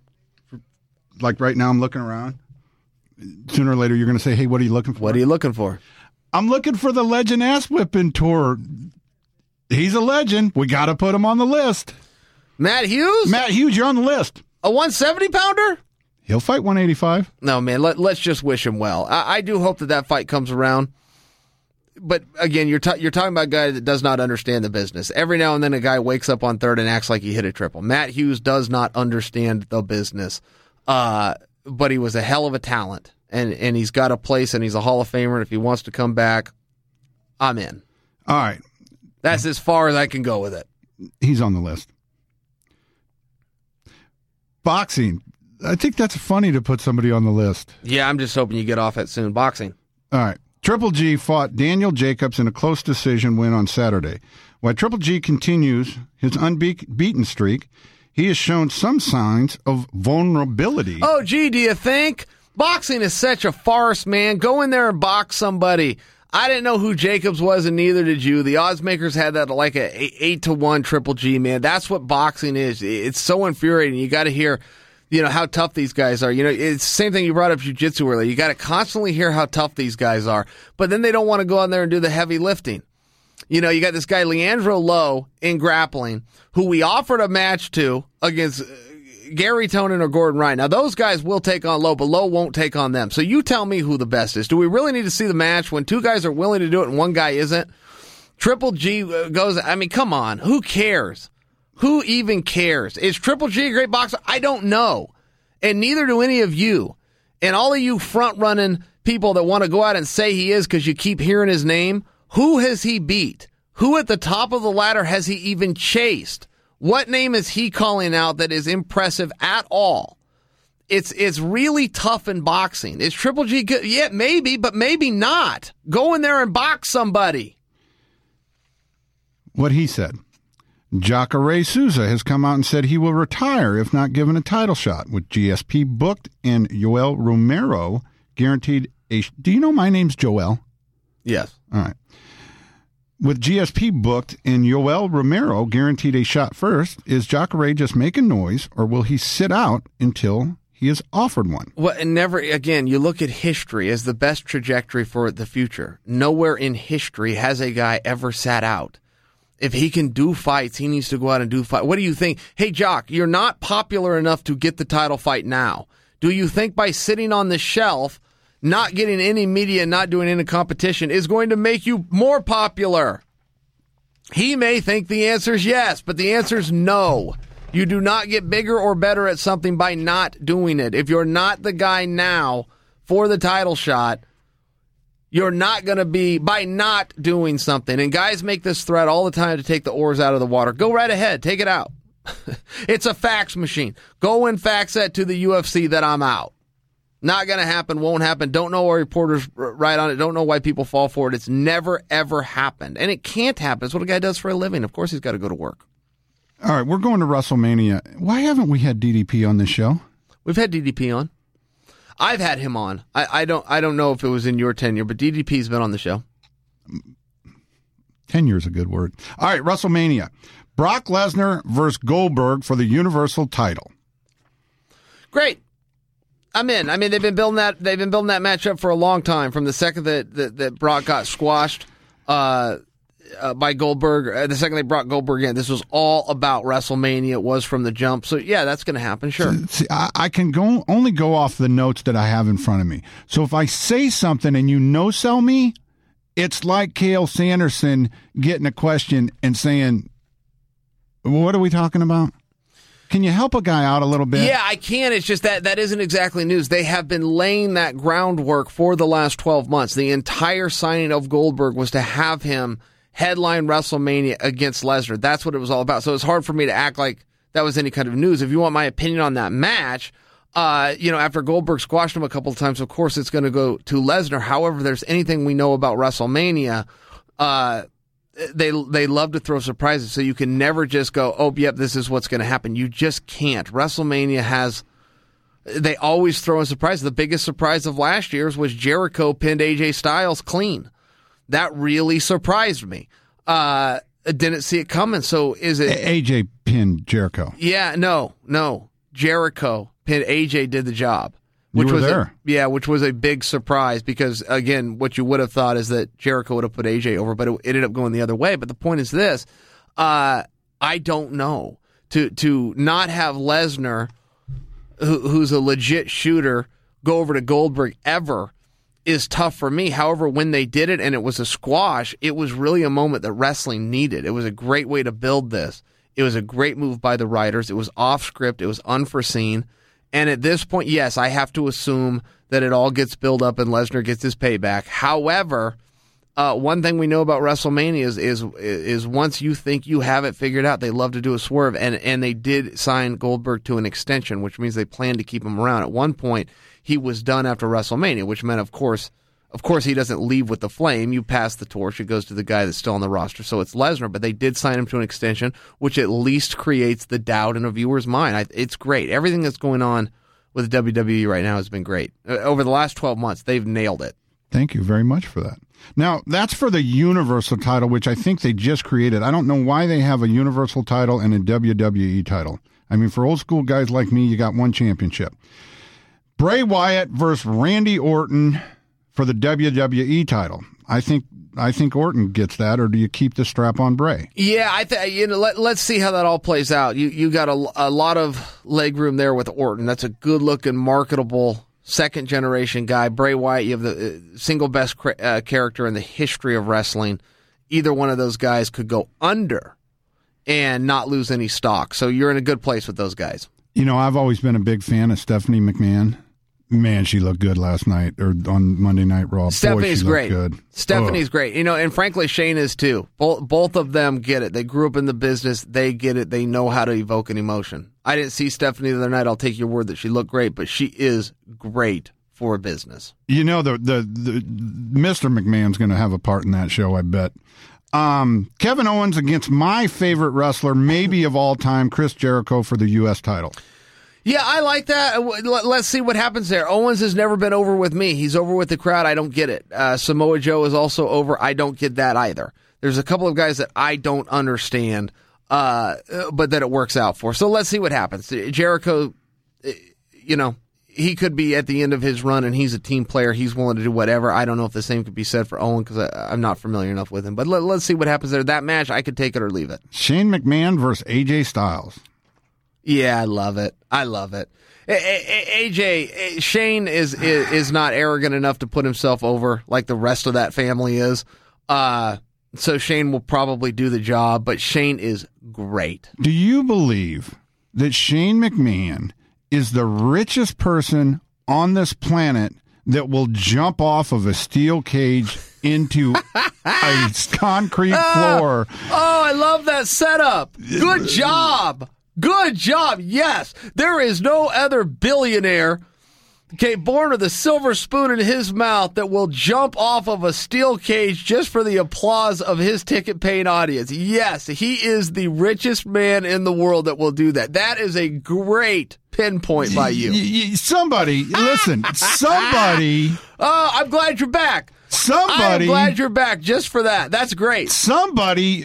Like right now I'm looking around. Sooner or later you're going to say, hey, what are you looking for? What are you looking for? I'm looking for the Legend Ass Whipping Tour. He's a legend. We got to put him on the list. Matt Hughes? Matt Hughes, you're on the list. A one seventy pounder? He'll fight one eighty-five. No, man, let, let's just wish him well. I, I do hope that that fight comes around. But again, you're ta- you're talking about a guy that does not understand the business. Every now and then a guy wakes up on third and acts like he hit a triple. Matt Hughes does not understand the business, uh, but he was a hell of a talent, and, and he's got a place, and he's a Hall of Famer, and if he wants to come back, I'm in. All right. That's as far as I can go with it. He's on the list. Boxing. I think that's funny to put somebody on the list. Yeah, I'm just hoping you get off it soon. Boxing. All right. Triple G fought Daniel Jacobs in a close decision win on Saturday. While Triple G continues his unbeaten streak, he has shown some signs of vulnerability. Oh, gee, do you think? Boxing is such a farce, man. Go in there and box somebody. I didn't know who Jacobs was, and neither did you. The odds makers had that like a eight to one Triple G, man. That's what boxing is. It's so infuriating. You got to hear, you know, how tough these guys are. You know, it's the same thing you brought up jiu-jitsu earlier. You got to constantly hear how tough these guys are, but then they don't want to go out there and do the heavy lifting. You know, you got this guy Leandro Lowe in grappling, who we offered a match to against Gary Tonin or Gordon Ryan. Now, those guys will take on Lowe, but Lowe won't take on them. So you tell me who the best is. Do we really need to see the match when two guys are willing to do it and one guy isn't? Triple G goes, I mean, come on. Who cares? Who even cares? Is Triple G a great boxer? I don't know. And neither do any of you. And all of you front-running people that want to go out and say he is because you keep hearing his name, who has he beat? Who at the top of the ladder has he even chased? What name is he calling out that is impressive at all? It's it's really tough in boxing. Is Triple G good? Yeah, maybe, but maybe not. Go in there and box somebody. What he said. Jacare Souza has come out and said he will retire if not given a title shot, with G S P booked and Yoel Romero guaranteed a... Do you know my name's Joel? Yes. All right. With G S P booked and Yoel Romero guaranteed a shot first, is Jacare just making noise, or will he sit out until he is offered one? Well, and never, again, you look at history as the best trajectory for the future. Nowhere in history has a guy ever sat out. If he can do fights, he needs to go out and do fights. What do you think? Hey, Jock, you're not popular enough to get the title fight now. Do you think by sitting on the shelf, not getting any media, not doing any competition is going to make you more popular? He may think the answer is yes, but the answer is no. You do not get bigger or better at something by not doing it. If you're not the guy now for the title shot, you're not going to be by not doing something. And guys make this threat all the time to take the oars out of the water. Go right ahead. Take it out. It's a fax machine. Go and fax that to the U F C that I'm out. Not going to happen. Won't happen. Don't know why reporters write on it. Don't know why people fall for it. It's never, ever happened. And it can't happen. It's what a guy does for a living. Of course he's got to go to work. All right, we're going to WrestleMania. Why haven't we had D D P on this show? We've had D D P on. I've had him on. I, I don't I don't know if it was in your tenure, but D D P's been on the show. Tenure is a good word. All right, WrestleMania. Brock Lesnar versus Goldberg for the Universal title. Great. I'm in. I mean, they've been building that they've been building that match up for a long time. From the second that, that, that Brock got squashed uh, uh, by Goldberg, uh, the second they brought Goldberg in, this was all about WrestleMania. It was from the jump. So, yeah, that's going to happen, sure. See, I, I can go only go off the notes that I have in front of me. So if I say something and you no-sell me, it's like Cael Sanderson getting a question and saying, what are we talking about? Can you help a guy out a little bit? Yeah, I can. It's just that that isn't exactly news. They have been laying that groundwork for the last twelve months. The entire signing of Goldberg was to have him headline WrestleMania against Lesnar. That's what it was all about. So it's hard for me to act like that was any kind of news. If you want my opinion on that match, uh, you know, after Goldberg squashed him a couple of times, of course it's going to go to Lesnar. However, there's anything we know about WrestleMania, uh, They they love to throw surprises, so you can never just go, oh, yep, this is what's going to happen. You just can't. WrestleMania has, they always throw a surprise. The biggest surprise of last year's was Jericho pinned A J Styles clean. That really surprised me. Uh, didn't see it coming, so is it... A J pinned Jericho. Yeah, no, no. Jericho pinned A J, did the job. Which you were was there. A, yeah, which was a big surprise because, again, what you would have thought is that Jericho would have put A J over, but it ended up going the other way. But the point is this, uh, I don't know. To to not have Lesnar who, who's a legit shooter, go over to Goldberg ever is tough for me. However, when they did it and it was a squash, it was really a moment that wrestling needed. It was a great way to build this. It was a great move by the writers. It was off script. It was unforeseen. And at this point, yes, I have to assume that it all gets built up and Lesnar gets his payback. However, uh, one thing we know about WrestleMania is, is is once you think you have it figured out, they love to do a swerve. And, and they did sign Goldberg to an extension, which means they plan to keep him around. At one point, he was done after WrestleMania, which meant, of course, of course, he doesn't leave with the flame. You pass the torch. It goes to the guy that's still on the roster. So it's Lesnar, but they did sign him to an extension, which at least creates the doubt in a viewer's mind. I, it's great. Everything that's going on with W W E right now has been great. Over the last twelve months, they've nailed it. Thank you very much for that. Now, that's for the Universal title, which I think they just created. I don't know why they have a Universal title and a W W E title. I mean, for old school guys like me, you got one championship. Bray Wyatt versus Randy Orton for the W W E title. I think I think Orton gets that, or do you keep the strap on Bray? Yeah, I th- you know, let, let's see how that all plays out. You you got a, a lot of leg room there with Orton. That's a good-looking, marketable, second-generation guy. Bray Wyatt, you have the uh, single best cr- uh, character in the history of wrestling. Either one of those guys could go under and not lose any stock. So you're in a good place with those guys. You know, I've always been a big fan of Stephanie McMahon. Man, she looked good last night or on Monday Night Raw. Stephanie's Boy, she great. Good. Stephanie's Ugh. great. You know, and frankly, Shane is too. Both both of them get it. They grew up in the business. They get it. They know how to evoke an emotion. I didn't see Stephanie the other night. I'll take your word that she looked great, but she is great for business. You know, the the, the Mister McMahon's going to have a part in that show, I bet. Um, Kevin Owens against my favorite wrestler, maybe of all time, Chris Jericho for the U S title. Yeah, I like that. Let's see what happens there. Owens has never been over with me. He's over with the crowd. I don't get it. Uh, Samoa Joe is also over. I don't get that either. There's a couple of guys that I don't understand, uh, but that it works out for. So let's see what happens. Jericho, you know, he could be at the end of his run, and he's a team player. He's willing to do whatever. I don't know if the same could be said for Owen because I'm not familiar enough with him. But let, let's see what happens there. That match, I could take it or leave it. Shane McMahon versus A J Styles. Yeah, I love it. I love it. A J, Shane is, is is not arrogant enough to put himself over like the rest of that family is. Uh, so Shane will probably do the job, but Shane is great. Do you believe that Shane McMahon is the richest person on this planet that will jump off of a steel cage into a concrete floor? Uh, oh, I love that setup. Good job. Good job. Yes. There is no other billionaire, okay, born with a silver spoon in his mouth that will jump off of a steel cage just for the applause of his ticket-paying audience. Yes, he is the richest man in the world that will do that. That is a great pinpoint by you. Somebody, listen, somebody. Oh, I'm glad you're back. Somebody. I'm glad you're back just for that. That's great. Somebody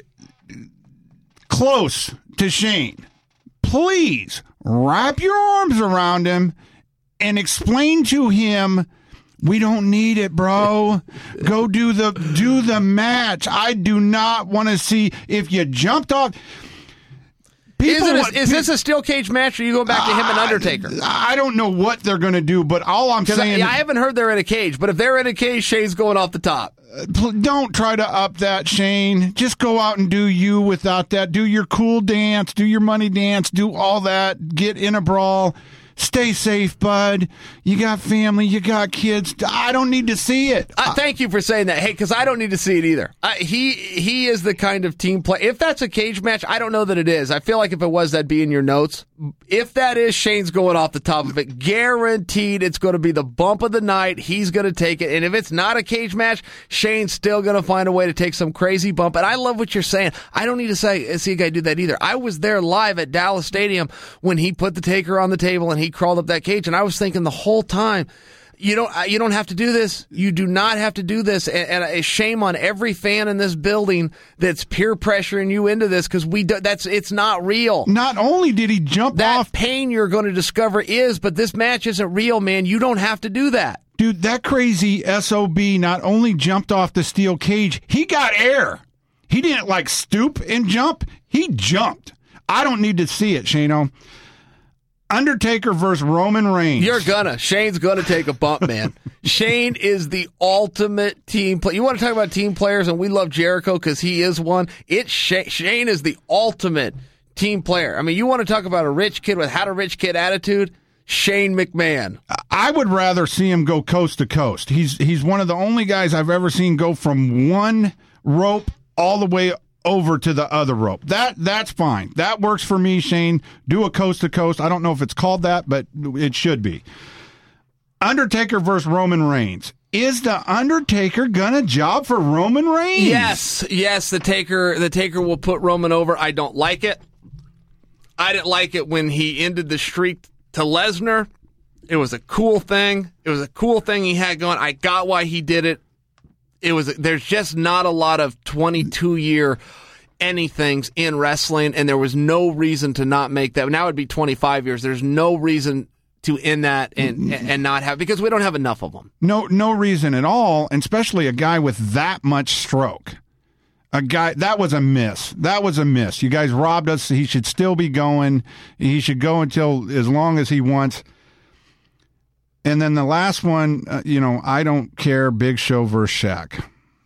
close to Shane, please wrap your arms around him and explain to him, we don't need it, bro. Go do the do the match. I do not want to see if you jumped off. People, is, it a, is this a steel cage match, or are you going back to him and Undertaker? I, I don't know what they're going to do, but all I'm saying... I, I haven't heard they're in a cage, but if they're in a cage, Shane's going off the top. Uh, don't try to up that, Shane. Just go out and do you without that. Do your cool dance. Do your money dance. Do all that. Get in a brawl. Stay safe, bud. You got family. You got kids. I don't need to see it. Uh, thank you for saying that. Hey, because I don't need to see it either. Uh, he he is the kind of team play. If that's a cage match, I don't know that it is. I feel like if it was, that'd be in your notes. If that is, Shane's going off the top of it. Guaranteed it's going to be the bump of the night. He's going to take it. And if it's not a cage match, Shane's still going to find a way to take some crazy bump. And I love what you're saying. I don't need to say, see a guy do that either. I was there live at Dallas Stadium when he put the Taker on the table and he crawled up that cage. And I was thinking the whole time, You don't. You don't have to do this. You do not have to do this. And, and a shame on every fan in this building that's peer pressuring you into this because we. Do, that's it's not real. Not only did he jump that off, pain you're going to discover is, but this match isn't real, man. You don't have to do that, dude. That crazy S O B not only jumped off the steel cage, he got air. He didn't like stoop and jump. He jumped. I don't need to see it, Shano. Undertaker versus Roman Reigns. You're gonna. Shane's gonna take a bump, man. Shane is the ultimate team player. You want to talk about team players, and we love Jericho because he is one. It's Shane. Shane is the ultimate team player. I mean, you want to talk about a rich kid with had a rich kid attitude? Shane McMahon. I would rather see him go coast to coast. He's he's one of the only guys I've ever seen go from one rope all the way over to the other rope. That that's fine. That works for me, Shane. Do a coast to coast. I don't know if it's called that, but it should be. Undertaker versus Roman Reigns. Is the Undertaker gonna job for Roman Reigns? Yes, yes. The Taker, the Taker will put Roman over. I don't like it. I didn't like it when he ended the streak to Lesnar. It was a cool thing. It was a cool thing he had going. I got why he did it. It was. There's just not a lot of twenty-two year anythings in wrestling, and there was no reason to not make that. Now it'd be twenty-five years. There's no reason to end that and and not have, because we don't have enough of them. No, no reason at all, and especially a guy with that much stroke. A guy that was a miss. That was a miss. You guys robbed us. He should still be going. He should go until as long as he wants. And then the last one, uh, you know, I don't care. Big Show versus Shaq.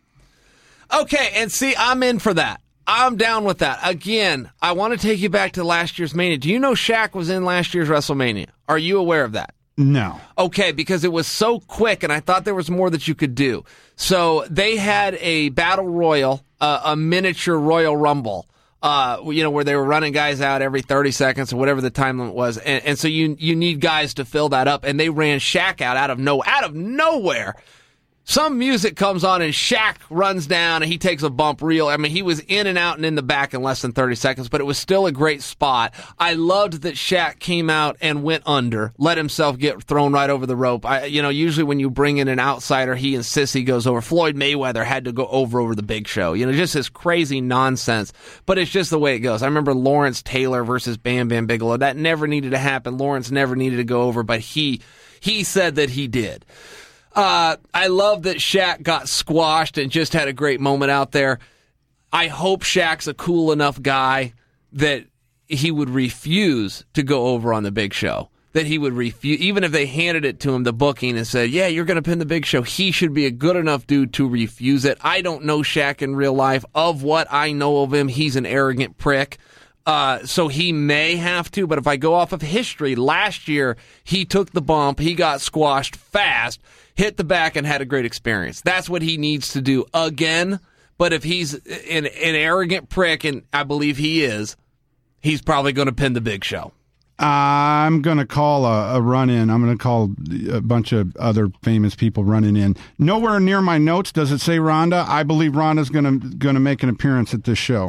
Okay, and see, I'm in for that. I'm down with that. Again, I want to take you back to last year's Mania. Do you know Shaq was in last year's WrestleMania? Are you aware of that? No. Okay, because it was so quick, and I thought there was more that you could do. So they had a battle royal, uh, a miniature Royal Rumble, uh, you know, where they were running guys out every thirty seconds or whatever the time limit was, and, and so you you need guys to fill that up, and they ran Shaq out out of no out of nowhere. Some music comes on and Shaq runs down and he takes a bump real. I mean, he was in and out and in the back in less than thirty seconds, but it was still a great spot. I loved that Shaq came out and went under, let himself get thrown right over the rope. I, you know, usually when you bring in an outsider, he insists he goes over. Floyd Mayweather had to go over over the Big Show. You know, just this crazy nonsense, but it's just the way it goes. I remember Lawrence Taylor versus Bam Bam Bigelow. That never needed to happen. Lawrence never needed to go over, but he he said that he did. Uh, I love that Shaq got squashed and just had a great moment out there. I hope Shaq's a cool enough guy that he would refuse to go over on the Big Show. That he would refuse, even if they handed it to him, the booking, and said, yeah, you're going to pin the Big Show. He should be a good enough dude to refuse it. I don't know Shaq in real life. Of what I know of him, he's an arrogant prick. Uh, so he may have to, but if I go off of history, last year he took the bump, he got squashed fast, hit the back, and had a great experience. That's what he needs to do again. But if he's an, an arrogant prick, and I believe he is, he's probably going to pin the Big Show. I'm going to call a, a run-in. I'm going to call a bunch of other famous people running in. Nowhere near my notes does it say Ronda. I believe Ronda's going to going to make an appearance at this show.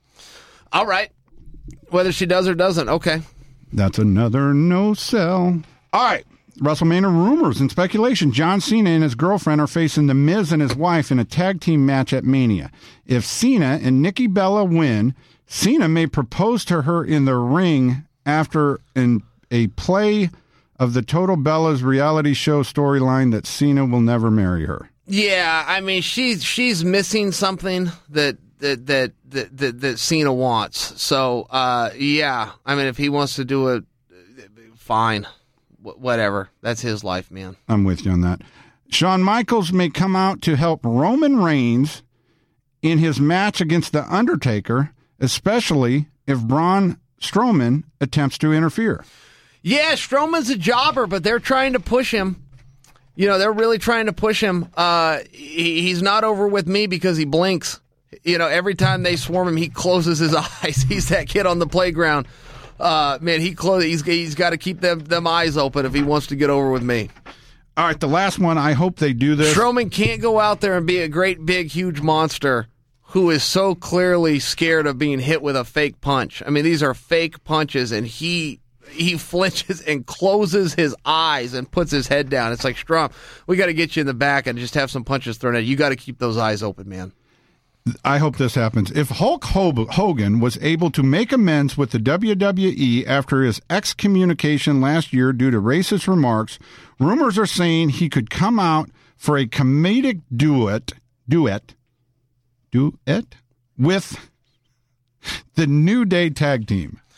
All right. Whether she does or doesn't, okay. That's another no-sell. All right. WrestleMania rumors and speculation. John Cena and his girlfriend are facing The Miz and his wife in a tag team match at Mania. If Cena and Nikki Bella win, Cena may propose to her in the ring after in a play of the Total Bellas reality show storyline that Cena will never marry her. Yeah, I mean, she's she's missing something that that that that, that, that Cena wants. So, uh, yeah, I mean, if he wants to do it, fine. Whatever. That's his life, man. I'm with you on that. Shawn Michaels may come out to help Roman Reigns in his match against The Undertaker, especially if Braun Strowman attempts to interfere. Yeah, Strowman's a jobber, but they're trying to push him. You know, they're really trying to push him. Uh, he, he's not over with me because he blinks. You know, every time they swarm him, he closes his eyes. He's that kid on the playground. Uh, man, he close, he's he's got to keep them them eyes open if he wants to get over with me. All right, the last one. I hope they do this. Strowman can't go out there and be a great, big, huge monster who is so clearly scared of being hit with a fake punch. I mean, these are fake punches, and he he flinches and closes his eyes and puts his head down. It's like, Strom, we got to get you in the back and just have some punches thrown at you. You got to keep those eyes open, man. I hope this happens. If Hulk Hogan was able to make amends with the W W E after his excommunication last year due to racist remarks, rumors are saying he could come out for a comedic duet, duet, duet with the New Day tag team.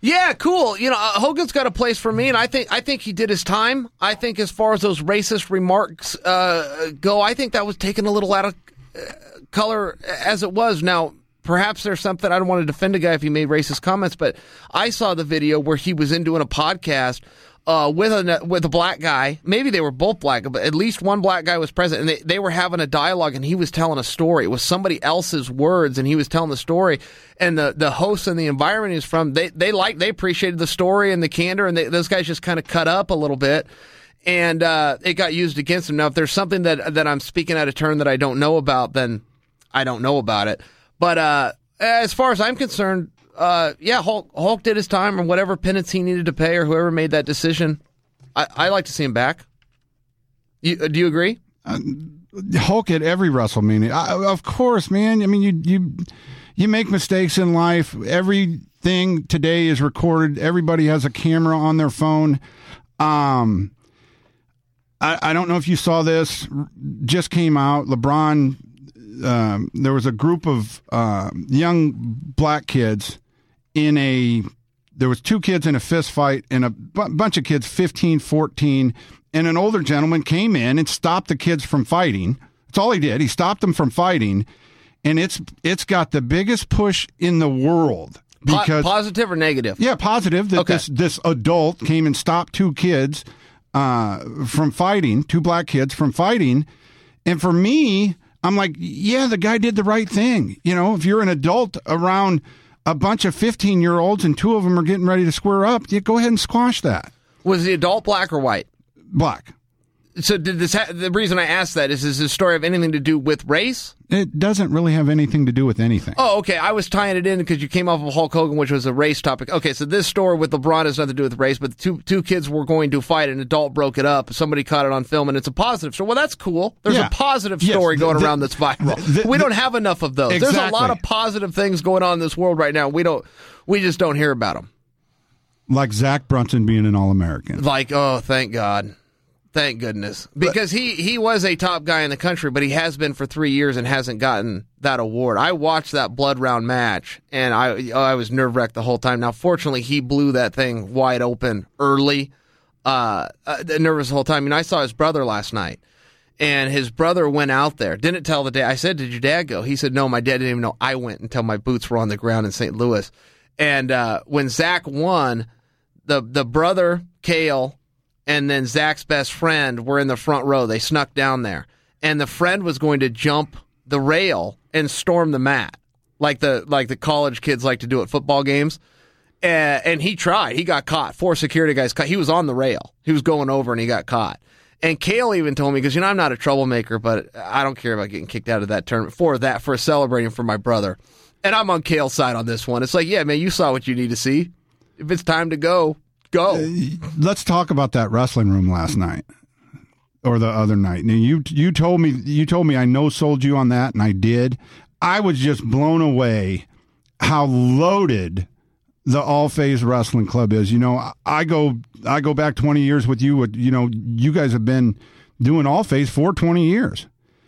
Yeah, cool. You know, uh, Hogan's got a place for me, and I think I think he did his time. I think as far as those racist remarks uh, go, I think that was taken a little out of uh, color as it was. Now, perhaps there's something, I don't want to defend a guy if he made racist comments, but I saw the video where he was in doing a podcast Uh, with a with a black guy. Maybe they were both black, but at least one black guy was present, and they, they were having a dialogue, and he was telling a story. It was somebody else's words, and he was telling the story. And the, the host and the environment he was from, they they liked, they appreciated the story and the candor, and they, those guys just kind of cut up a little bit, and uh, it got used against them. Now, if there's something that that I'm speaking out of turn that I don't know about, then I don't know about it. But uh, as far as I'm concerned, Uh, yeah, Hulk, Hulk did his time, or whatever penance he needed to pay, or whoever made that decision. I, I like to see him back. You, do you agree? Uh, Hulk at every WrestleMania, I, of course, man. I mean, you you you make mistakes in life. Everything today is recorded. Everybody has a camera on their phone. Um, I, I don't know if you saw this. Just came out. LeBron. Um, there was a group of uh, young black kids in a, there was two kids in a fist fight, and a b- bunch of kids, fifteen, fourteen, and an older gentleman came in and stopped the kids from fighting. That's all he did. He stopped them from fighting, and it's it's got the biggest push in the world. Because, po- positive or negative? Yeah, positive, that okay. this, this adult came and stopped two kids uh, from fighting, two black kids from fighting, and for me, I'm like, yeah, the guy did the right thing. You know, if you're an adult around a bunch of fifteen-year-olds and two of them are getting ready to square up, you go ahead and squash that. Was the adult black or white? Black. So did this ha- the reason I asked that is, does this story have anything to do with race? It doesn't really have anything to do with anything. Oh, okay. I was tying it in because you came off of Hulk Hogan, which was a race topic. Okay, so this story with LeBron has nothing to do with race, but the two two kids were going to fight. An adult broke it up. Somebody caught it on film, and it's a positive story. Well, that's cool. There's Yeah. a positive Yes, story going the- around that's viral. the- the- we don't have enough of those. There's a lot Exactly. of positive things going on in this world right now. We don't. We just don't hear about them. Like Zach Brunson being an All-American. Like, oh, thank God. Thank goodness. Because he, he was a top guy in the country, but he has been for three years and hasn't gotten that award. I watched that blood round match, and I I was nerve-wracked the whole time. Now, fortunately, he blew that thing wide open early. Uh, uh, nervous the whole time. I mean, I saw his brother last night, and his brother went out there. Didn't tell the dad. I said, did your dad go? He said, no, my dad didn't even know I went until my boots were on the ground in Saint Louis. And uh, when Zach won, the the brother, Cale, and then Zach's best friend were in the front row. They snuck down there. And the friend was going to jump the rail and storm the mat, like the like the college kids like to do at football games. And, and he tried. He got caught. Four security guys caught. He was on the rail. He was going over, and he got caught. And Cale even told me, because, you know, I'm not a troublemaker, but I don't care about getting kicked out of that tournament for that, for celebrating for my brother. And I'm on Cale's side on this one. It's like, yeah, man, you saw what you need to see. If it's time to go, go. Let's talk about that wrestling room last night or the other night. Now, you you told me you told me I no sold you on that, and I did. I was just blown away how loaded the All Phase Wrestling Club is. You know, I go I go back twenty years with you. You know, you guys have been doing All Phase for twenty years,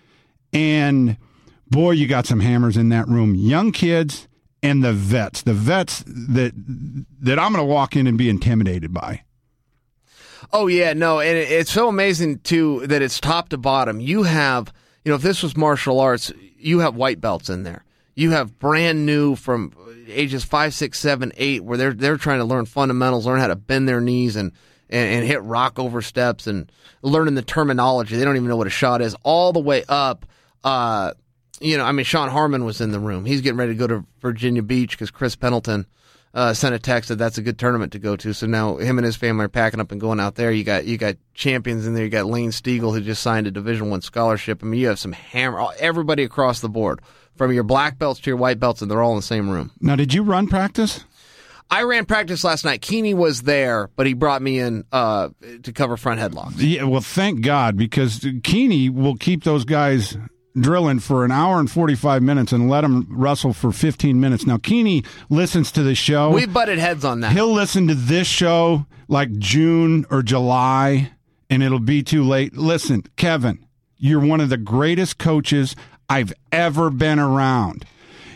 and boy, you got some hammers in that room. Young kids. And the vets, the vets that that I'm going to walk in and be intimidated by. Oh, yeah, no, and it, it's so amazing, too, that it's top to bottom. You have, you know, if this was martial arts, you have white belts in there. You have brand new from ages five, six, seven, eight, where they're they're trying to learn fundamentals, learn how to bend their knees and, and, and hit rock over steps and learning the terminology. They don't even know what a shot is, all the way up. Uh, You know, I mean, Sean Harmon was in the room. He's getting ready to go to Virginia Beach because Chris Pendleton uh, sent a text that that's a good tournament to go to. So now him and his family are packing up and going out there. You got you got champions in there. You got Lane Stiegel, who just signed a Division One scholarship. I mean, you have some hammer, everybody across the board, from your black belts to your white belts, and they're all in the same room. Now, did you run practice? I ran practice last night. Keeney was there, but he brought me in uh, to cover front headlocks. Yeah, well, thank God, because Keeney will keep those guys drilling for an hour and forty-five minutes and let them wrestle for fifteen minutes. Now, Keeney listens to the show. We butted heads on that. He'll listen to this show like June or July, and it'll be too late. Listen, Kevin, you're one of the greatest coaches I've ever been around.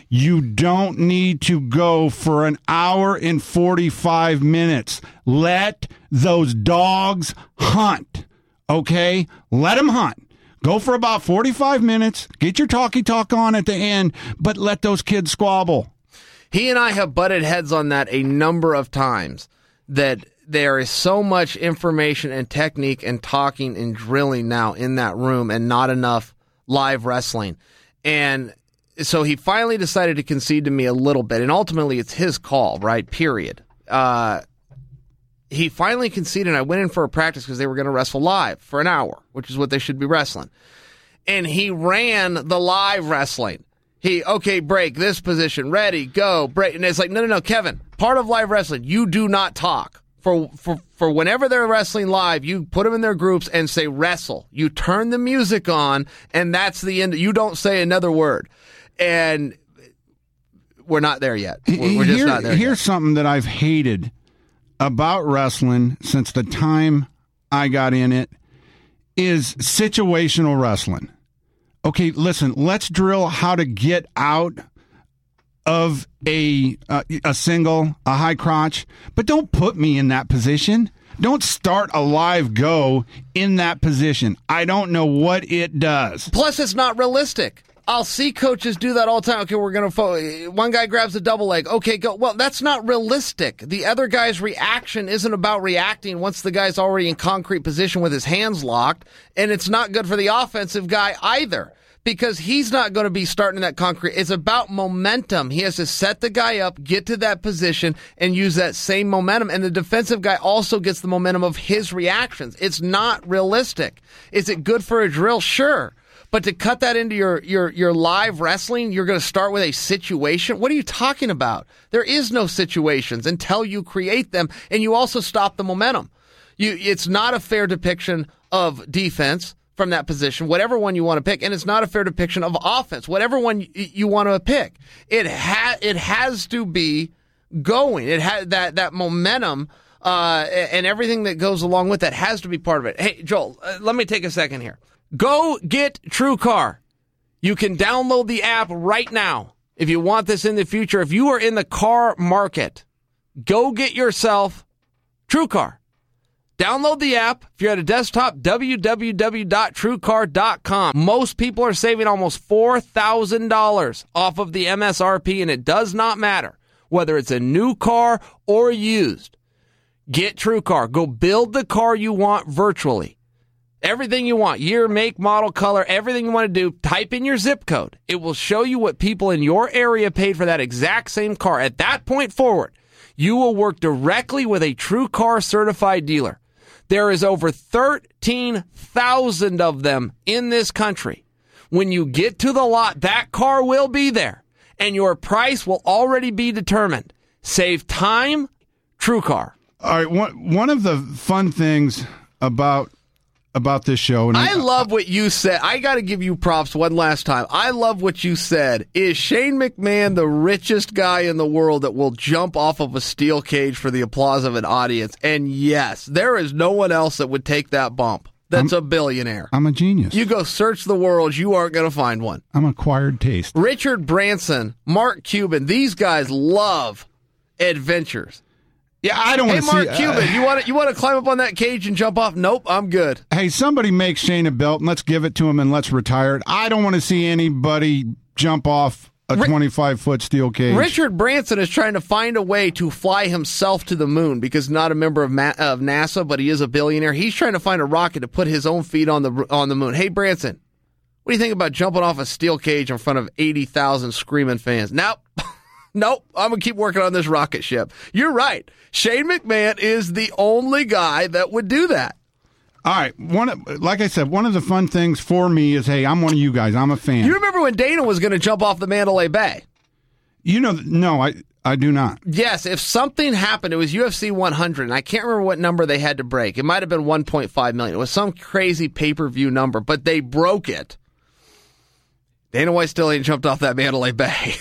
You don't need to go for an hour and forty-five minutes. Let those dogs hunt, okay? Let them hunt. Go for about forty-five minutes. Get your talky talk on at the end, but let those kids squabble. He and I have butted heads on that a number of times, that there is so much information and technique and talking and drilling now in that room and not enough live wrestling. And so he finally decided to concede to me a little bit, and ultimately it's his call, right? Period. Uh, he finally conceded, and I went in for a practice because they were going to wrestle live for an hour, which is what they should be wrestling. And he ran the live wrestling. He, okay, break, this position, ready, go, break. And it's like, no, no, no, Kevin, part of live wrestling, you do not talk. For, for, for whenever they're wrestling live, you put them in their groups and say wrestle. You turn the music on, and that's the end. You don't say another word. And we're not there yet. We're, we're just Here, not there Here's yet. something that I've hated about wrestling since the time I got in it is situational wrestling. Okay, listen, let's drill how to get out of a uh, a single, a high crotch, but don't put me in that position. Don't start a live go in that position. I don't know what it does. Plus, it's not realistic. I'll see coaches do that all the time. Okay, we're going to fo- one guy grabs a double leg. Okay, go. Well, that's not realistic. The other guy's reaction isn't about reacting once the guy's already in concrete position with his hands locked, and it's not good for the offensive guy either, because he's not going to be starting that concrete. It's about momentum. He has to set the guy up, get to that position, and use that same momentum. And the defensive guy also gets the momentum of his reactions. It's not realistic. Is it good for a drill? Sure. But to cut that into your, your, your live wrestling, you're going to start with a situation? What are you talking about? There is no situations until you create them, and you also stop the momentum. You, it's not a fair depiction of defense from that position, whatever one you want to pick, and it's not a fair depiction of offense, whatever one you, you want to pick. It ha- it has to be going. It ha- that that momentum uh, and everything that goes along with that has to be part of it. Hey, Joel, uh, let me take a second here. Go get TrueCar. You can download the app right now if you want this in the future. If you are in the car market, go get yourself TrueCar. Download the app. If you're at a desktop, w w w dot true car dot com. Most people are saving almost four thousand dollars off of the M S R P, and it does not matter whether it's a new car or used. Get TrueCar. Go build the car you want virtually. Everything you want, year, make, model, color, everything you want to do, type in your zip code. It will show you what people in your area paid for that exact same car. At that point forward, you will work directly with a TrueCar certified dealer. There is over thirteen thousand of them in this country. When you get to the lot, that car will be there, and your price will already be determined. Save time, TrueCar. All right, one, one of the fun things about about this show, and I love what you said. I got to give you props one last time. I love what you said. Is Shane McMahon the richest guy in the world that will jump off of a steel cage for the applause of an audience? And yes, there is no one else that would take that bump. That's I'm, a billionaire. I'm a genius. You go search the world, you aren't going to find one. I'm acquired taste. Richard Branson, Mark Cuban, these guys love adventures. Yeah, I don't want to see... Hey, Mark Cuban, uh, you want to you want to climb up on that cage and jump off? Nope, I'm good. Hey, somebody make Shane a belt, and let's give it to him, and let's retire it. I don't want to see anybody jump off a twenty-five-foot steel cage. Richard Branson is trying to find a way to fly himself to the moon because he's not a member of, Ma- of NASA, but he is a billionaire. He's trying to find a rocket to put his own feet on the on the moon. Hey, Branson, what do you think about jumping off a steel cage in front of eighty thousand screaming fans? Nope. Nope, I'm going to keep working on this rocket ship. You're right. Shane McMahon is the only guy that would do that. All right. One, of, like I said, one of the fun things for me is, hey, I'm one of you guys. I'm a fan. You remember when Dana was going to jump off the Mandalay Bay? You know, no, I, I do not. Yes, if something happened, it was U F C one hundred, and I can't remember what number they had to break. It might have been one point five million. It was some crazy pay-per-view number, but they broke it. Dana White still ain't jumped off that Mandalay Bay.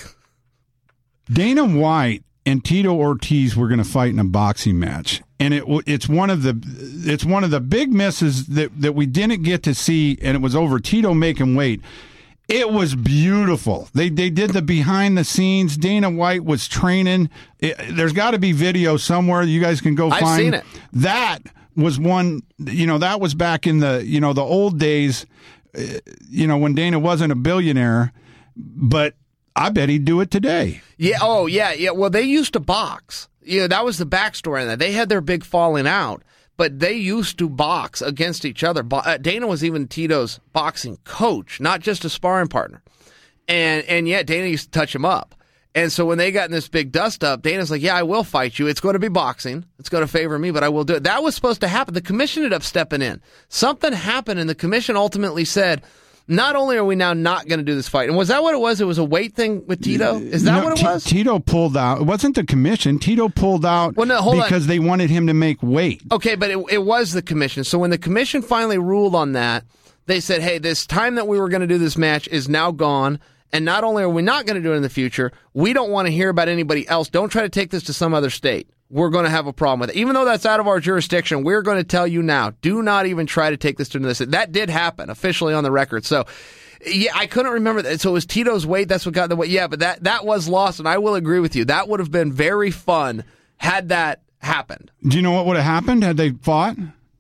Dana White and Tito Ortiz were going to fight in a boxing match, and it it's one of the it's one of the big misses that, that we didn't get to see, and it was over Tito making weight. It was beautiful. They they did the behind the scenes. Dana White was training. It, there's got to be video somewhere you guys can go I've find. seen it. That was one, you know, that was back in the, you know, the old days, uh, you know, when Dana wasn't a billionaire, but I bet he'd do it today. Yeah. Oh, yeah. Yeah. Well, they used to box. You know, that was the backstory on that. They had their big falling out, but they used to box against each other. Bo- uh, Dana was even Tito's boxing coach, not just a sparring partner. And and yet Dana used to touch him up. And so when they got in this big dust up, Dana's like, yeah, I will fight you. It's going to be boxing. It's going to favor me, but I will do it. That was supposed to happen. The commission ended up stepping in. Something happened, and the commission ultimately said, not only are we now not going to do this fight, and was that what it was? It was a weight thing with Tito? Is that No, what it T- was? Tito pulled out. It wasn't the commission. Tito pulled out Well, no, hold on. because they wanted him to make weight. Okay, but it, it was the commission. So when the commission finally ruled on that, they said, hey, this time that we were going to do this match is now gone. And not only are we not going to do it in the future, we don't want to hear about anybody else. Don't try to take this to some other state. We're going to have a problem with it. Even though that's out of our jurisdiction, we're going to tell you now, do not even try to take this to this. That did happen officially on the record. So, yeah, I couldn't remember that. So it was Tito's weight. That's what got the weight. Yeah, but that, that was lost, and I will agree with you. That would have been very fun had that happened. Do you know what would have happened had they fought?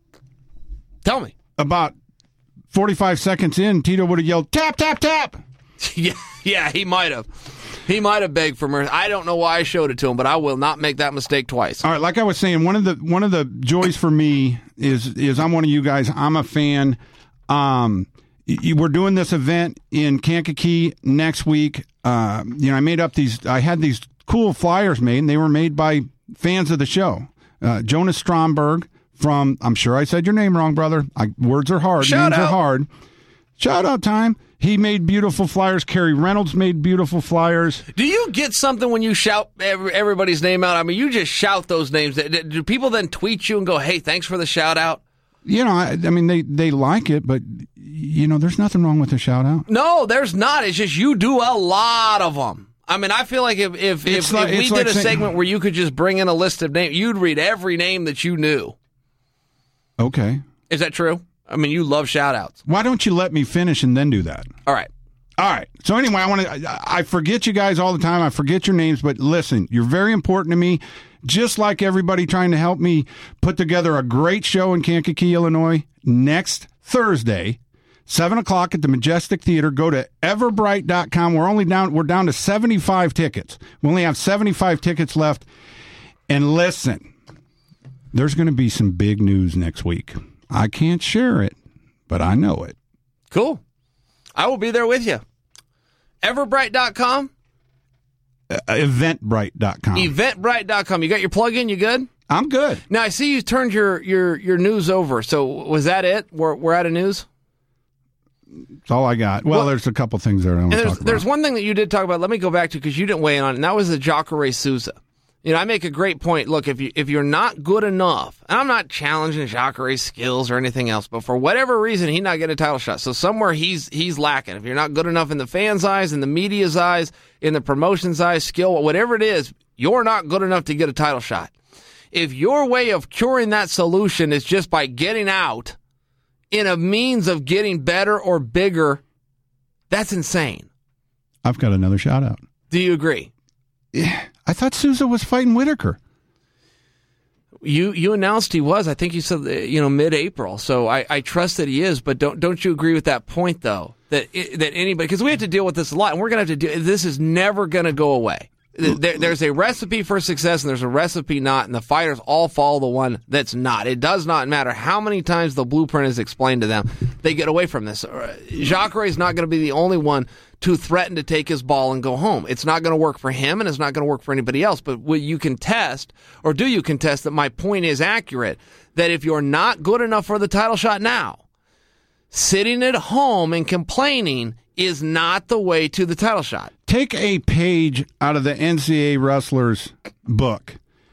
Tell me. About forty-five seconds in, Tito would have yelled, tap, tap, tap. Yeah, yeah, he might have. He might have begged for mercy. I don't know why I showed it to him, but I will not make that mistake twice. All right, like I was saying, one of the one of the joys for me is is I'm one of you guys. I'm a fan. Um, y- we're doing this event in Kankakee next week. Uh, you know, I made up these. I had these cool flyers made, and they were made by fans of the show. Uh, Jonas Stromberg from. I'm sure I said your name wrong, brother. I, words are hard. Shout Names out. are hard. Shout out time. He made beautiful flyers. Kerry Reynolds made beautiful flyers. Do you get something when you shout every, everybody's name out? I mean, you just shout those names. Do people then tweet you and go, hey, thanks for the shout out? You know, I, I mean, they, they like it, but, you know, there's nothing wrong with a shout out. No, there's not. It's just you do a lot of them. I mean, I feel like if if, if, like- if we it's did like a saying- segment where you could just bring in a list of names, you'd read every name that you knew. Okay. Is that true? I mean, you love shout outs. Why don't you let me finish and then do that? All right. All right. So anyway, I want to. I I forget you guys all the time. I forget your names, but listen, you're very important to me. Just like everybody trying to help me put together a great show in Kankakee, Illinois, next Thursday, seven o'clock at the Majestic Theater. Go to everbright dot com. We're only down. We're down to seventy-five tickets. We only have seventy-five tickets left. And listen, there's going to be some big news next week. I can't share it, but I know it. Cool. I will be there with you. everbright dot com? Uh, eventbrite dot com. eventbrite dot com. You got your plug-in? You good? I'm good. Now, I see you turned your, your, your news over. So was that it? We're, we're out of news? That's all I got. Well, Well, there's a couple things there I want And to there's, talk there's about. one thing that you did talk about. Let me go back to because you didn't weigh in on it, and that was the Jacare Souza. You know, I make a great point. Look, if you if you're not good enough, and I'm not challenging Jacare's skills or anything else, but for whatever reason, he's not getting a title shot. So somewhere he's he's lacking. If you're not good enough in the fans' eyes, in the media's eyes, in the promotion's eyes, skill, whatever it is, you're not good enough to get a title shot. If your way of curing that solution is just by getting out in a means of getting better or bigger, that's insane. I've got another shout out. Do you agree? Yeah, I thought Souza was fighting Whitaker. You you announced he was. I think you said you know mid-April. So I, I trust that he is. But don't don't you agree with that point though that that anybody because we have to deal with this a lot and we're gonna have to do this is never gonna go away. There, there's a recipe for success and there's a recipe not, and the fighters all follow the one that's not. It does not matter how many times the blueprint is explained to them. They get away from this. Jacare is not going to be the only one to threaten to take his ball and go home. It's not going to work for him, and it's not going to work for anybody else. But will you contest, or do you contest that my point is accurate, that if you're not good enough for the title shot now, sitting at home and complaining is not the way to the title shot. Take a page out of the N C A A wrestler's book.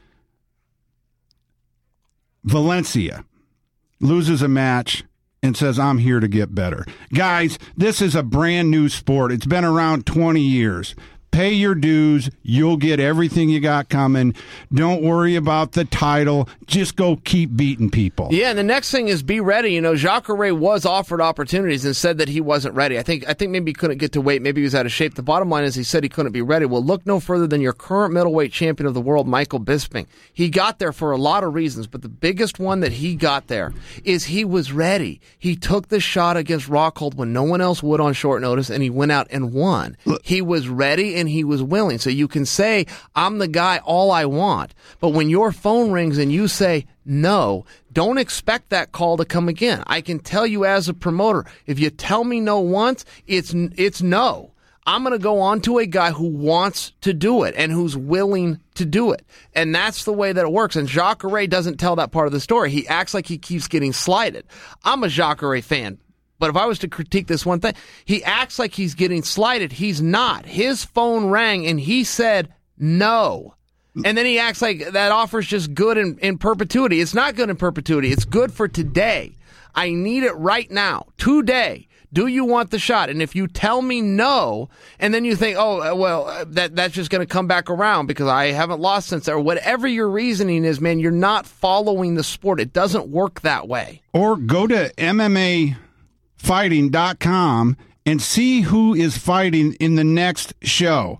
Valencia loses a match and says, I'm here to get better. Guys, this is a brand new sport. It's been around twenty years. Pay your dues. You'll get everything you got coming. Don't worry about the title. Just go keep beating people. Yeah, and the next thing is be ready. You know, Jacare was offered opportunities and said that he wasn't ready. I think I think maybe he couldn't get to weight. Maybe he was out of shape. The bottom line is he said he couldn't be ready. Well, look no further than your current middleweight champion of the world, Michael Bisping. He got there for a lot of reasons, but the biggest one that he got there is he was ready. He took the shot against Rockhold when no one else would on short notice, and he went out and won. Look. He was ready and he was willing. So you can say, I'm the guy, all I want. But when your phone rings and you say no, don't expect that call to come again. I can tell you as a promoter, if you tell me no once, it's it's no. I'm going to go on to a guy who wants to do it and who's willing to do it. And that's the way that it works. And Jacare doesn't tell that part of the story. He acts like he keeps getting slighted. I'm a Jacare fan. But if I was to critique this one thing, he acts like he's getting slighted. He's not. His phone rang and he said no. And then he acts like that offer's just good in, in perpetuity. It's not good in perpetuity. It's good for today. I need it right now, today. Do you want the shot? And if you tell me no, and then you think, oh, well, that that's just going to come back around because I haven't lost since, or whatever your reasoning is, man, you're not following the sport. It doesn't work that way. Or go to M M A fighting dot com and see who is fighting in the next show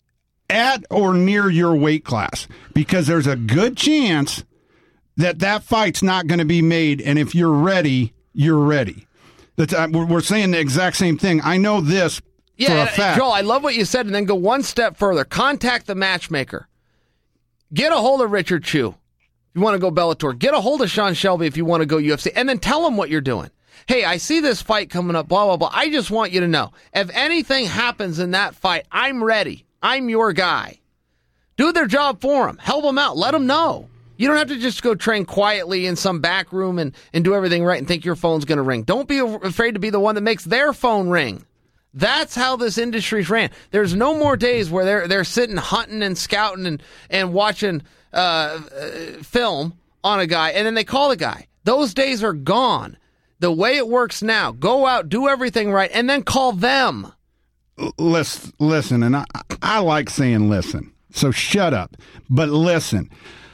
at or near your weight class, because there's a good chance that that fight's not going to be made, and if you're ready, you're ready. That's, uh, we're, we're saying the exact same thing. I know this yeah, for a fact. Joel, I love what you said, and then go one step further. Contact the matchmaker. Get a hold of Richard Chew if you want to go Bellator. Get a hold of Sean Shelby if you want to go U F C, and then tell him what you're doing. Hey, I see this fight coming up, blah, blah, blah. I just want you to know, if anything happens in that fight, I'm ready. I'm your guy. Do their job for them. Help them out. Let them know. You don't have to just go train quietly in some back room and, and do everything right and think your phone's going to ring. Don't be afraid to be the one that makes their phone ring. That's how this industry's ran. There's no more days where they're they're sitting hunting and scouting and, and watching uh, uh, film on a guy, and then they call the guy. Those days are gone. The way it works now, go out, do everything right, and then call them. Listen, listen, and I, I like saying listen, so shut up. But listen,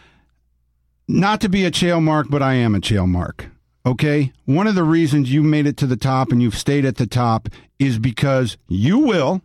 not to be a chail mark, but I am a chail mark, okay? One of the reasons you made it to the top and you've stayed at the top is because you will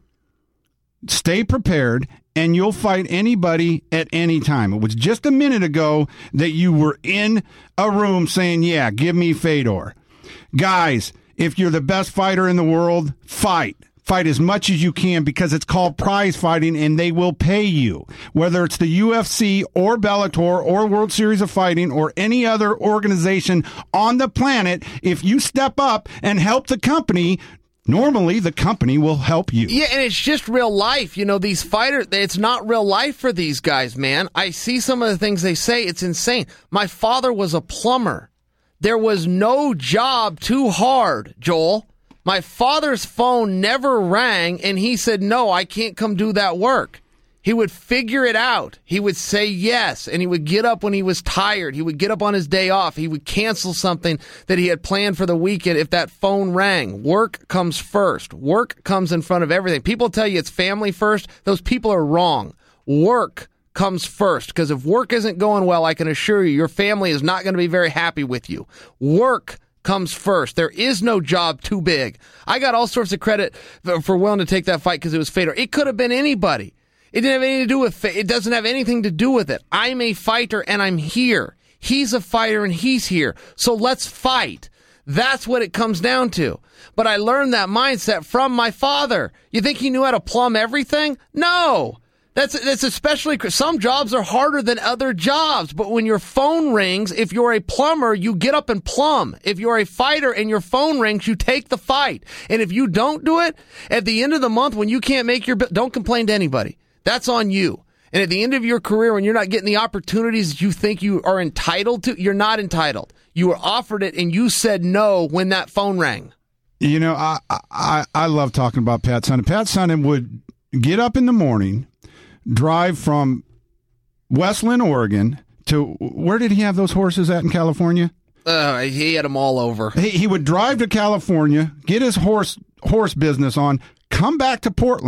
stay prepared and you'll fight anybody at any time. It was just a minute ago that you were in a room saying, yeah, give me Fedor. Guys, if you're the best fighter in the world, fight. Fight as much as you can, because it's called prize fighting and they will pay you. Whether it's the U F C or Bellator or World Series of Fighting or any other organization on the planet, if you step up and help the company, normally the company will help you. Yeah, and it's just real life. You know, these fighters, it's not real life for these guys, man. I see some of the things they say. It's insane. My father was a plumber. There was no job too hard, Joel. My father's phone never rang, and he said, no, I can't come do that work. He would figure it out. He would say yes, and he would get up when he was tired. He would get up on his day off. He would cancel something that he had planned for the weekend if that phone rang. Work comes first. Work comes in front of everything. People tell you it's family first. Those people are wrong. Work comes first, because if work isn't going well, I can assure you, your family is not going to be very happy with you. Work comes first. There is no job too big. I got all sorts of credit for willing to take that fight because it was Fedor. It could have been anybody. It didn't have anything to do with it. It doesn't have anything to do with it. I'm a fighter and I'm here. He's a fighter and he's here. So let's fight. That's what it comes down to. But I learned that mindset from my father. You think he knew how to plumb everything? No. That's that's especially, some jobs are harder than other jobs, but when your phone rings, if you're a plumber, you get up and plumb. If you're a fighter and your phone rings, you take the fight. And if you don't do it, at the end of the month when you can't make your bill, don't complain to anybody. That's on you. And at the end of your career, when you're not getting the opportunities you think you are entitled to, you're not entitled. You were offered it and you said no when that phone rang. You know, I I, I love talking about Pat Sundin. Pat Sundin would get up in the morning, drive from Westland, Oregon, to where did he have those horses at in California? Uh, he had them all over. He, he would drive to California, get his horse horse business on, come back to Portland,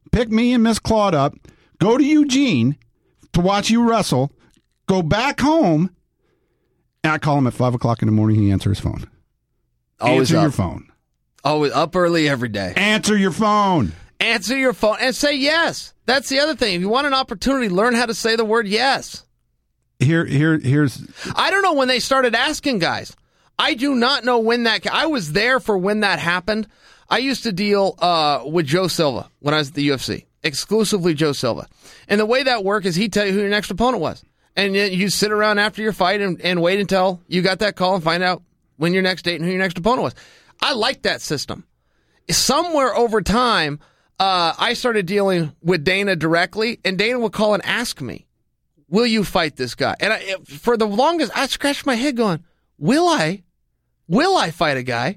pick me and Miss Claude up, go to Eugene to watch you wrestle, go back home, and I call him at five o'clock in the morning. He answers his phone. Always Answer up. your phone. Always up early every day. Answer your phone. Answer your phone and say yes. That's the other thing. If you want an opportunity, learn how to say the word yes. Here, here, here's. I don't know when they started asking guys. I do not know when that. I was there for when that happened. I used to deal uh, with Joe Silva when I was at the U F C, exclusively Joe Silva. And the way that worked is he'd tell you who your next opponent was. And then you sit around after your fight and, and wait until you got that call and find out when your next date and who your next opponent was. I like that system. Somewhere over time, uh, I started dealing with Dana directly, and Dana would call and ask me, will you fight this guy? And I, for the longest, I scratched my head going, will I? Will I fight a guy?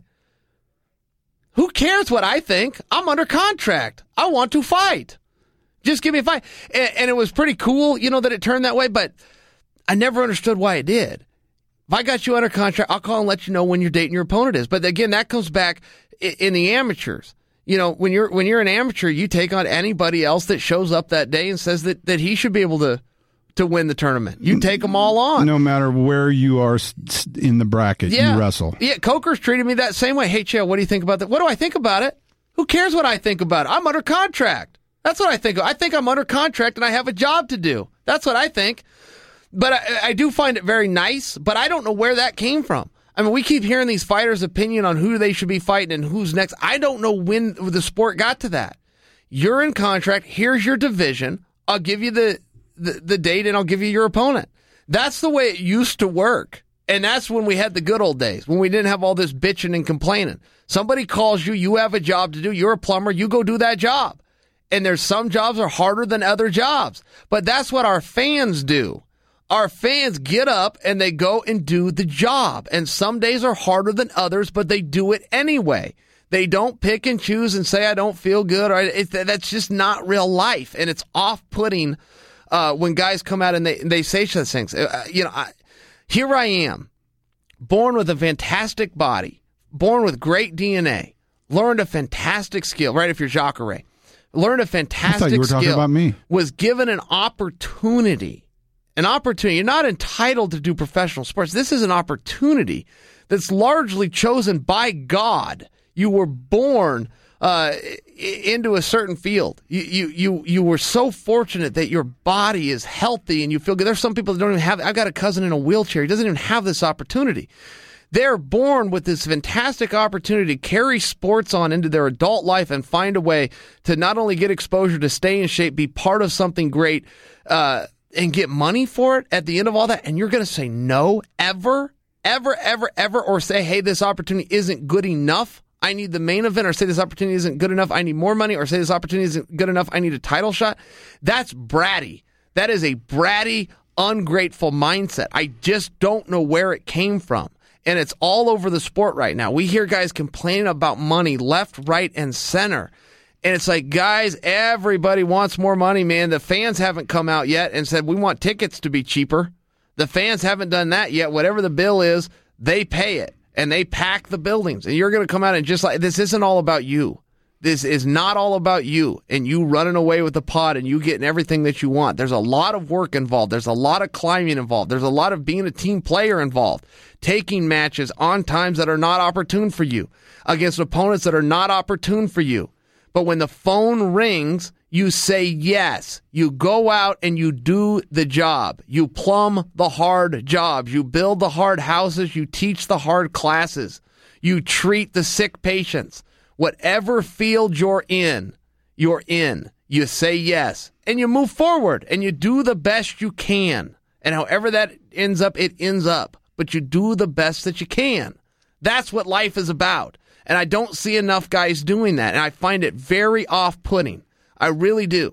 Who cares what I think? I'm under contract. I want to fight. Just give me a fight. And, and it was pretty cool, you know, that it turned that way, but I never understood why it did. If I got you under contract, I'll call and let you know when your date and your opponent is. But again, that comes back in, in the amateurs. You know, when you're when you're an amateur, you take on anybody else that shows up that day and says that, that he should be able to to win the tournament. You take them all on. No matter where you are in the bracket, yeah. you wrestle. Yeah, Coker's treated me that same way. Hey, Chael, what do you think about that? What do I think about it? Who cares what I think about it? I'm under contract. That's what I think. I think I'm under contract and I have a job to do. That's what I think. But I, I do find it very nice, but I don't know where that came from. I mean, we keep hearing these fighters' opinion on who they should be fighting and who's next. I don't know when the sport got to that. You're in contract. Here's your division. I'll give you the, the, the date and I'll give you your opponent. That's the way it used to work. And that's when we had the good old days, when we didn't have all this bitching and complaining. Somebody calls you, you have a job to do, you're a plumber, you go do that job. And there's some jobs are harder than other jobs. But that's what our fans do. Our fans get up and they go and do the job. And some days are harder than others, but they do it anyway. They don't pick and choose and say, I don't feel good. Or it, that's just not real life. And it's off-putting uh, when guys come out and they, they say such things. Uh, you know, I, here I am, born with a fantastic body, born with great D N A, learned a fantastic skill, right? If you're Jacare, learned a fantastic I thought you were skill, talking about me. Was given an opportunity. An opportunity. You're not entitled to do professional sports. This is an opportunity that's largely chosen by God. You were born uh, into a certain field. You, you you you were so fortunate that your body is healthy and you feel good. There's some people that don't even have. I've got a cousin in a wheelchair. He doesn't even have this opportunity. They're born with this fantastic opportunity to carry sports on into their adult life and find a way to not only get exposure, to stay in shape, be part of something great, uh, and get money for it at the end of all that. And you're going to say no ever, ever, ever, ever, or say, hey, this opportunity isn't good enough. I need the main event, or say this opportunity isn't good enough. I need more money, or say this opportunity isn't good enough. I need a title shot. That's bratty. That is a bratty, ungrateful mindset. I just don't know where it came from. And it's all over the sport right now. We hear guys complaining about money left, right, and center. And it's like, guys, everybody wants more money, man. The fans haven't come out yet and said, we want tickets to be cheaper. The fans haven't done that yet. Whatever the bill is, they pay it. And they pack the buildings. And you're going to come out and just like, this isn't all about you. This is not all about you and you running away with the pod and you getting everything that you want. There's a lot of work involved. There's a lot of climbing involved. There's a lot of being a team player involved. Taking matches on times that are not opportune for you, against opponents that are not opportune for you. But when the phone rings, you say yes. You go out and you do the job. You plumb the hard jobs. You build the hard houses. You teach the hard classes. You treat the sick patients. Whatever field you're in, you're in. You say yes. And you move forward. And you do the best you can. And however that ends up, it ends up. But you do the best that you can. That's what life is about. And I don't see enough guys doing that. And I find it very off-putting. I really do.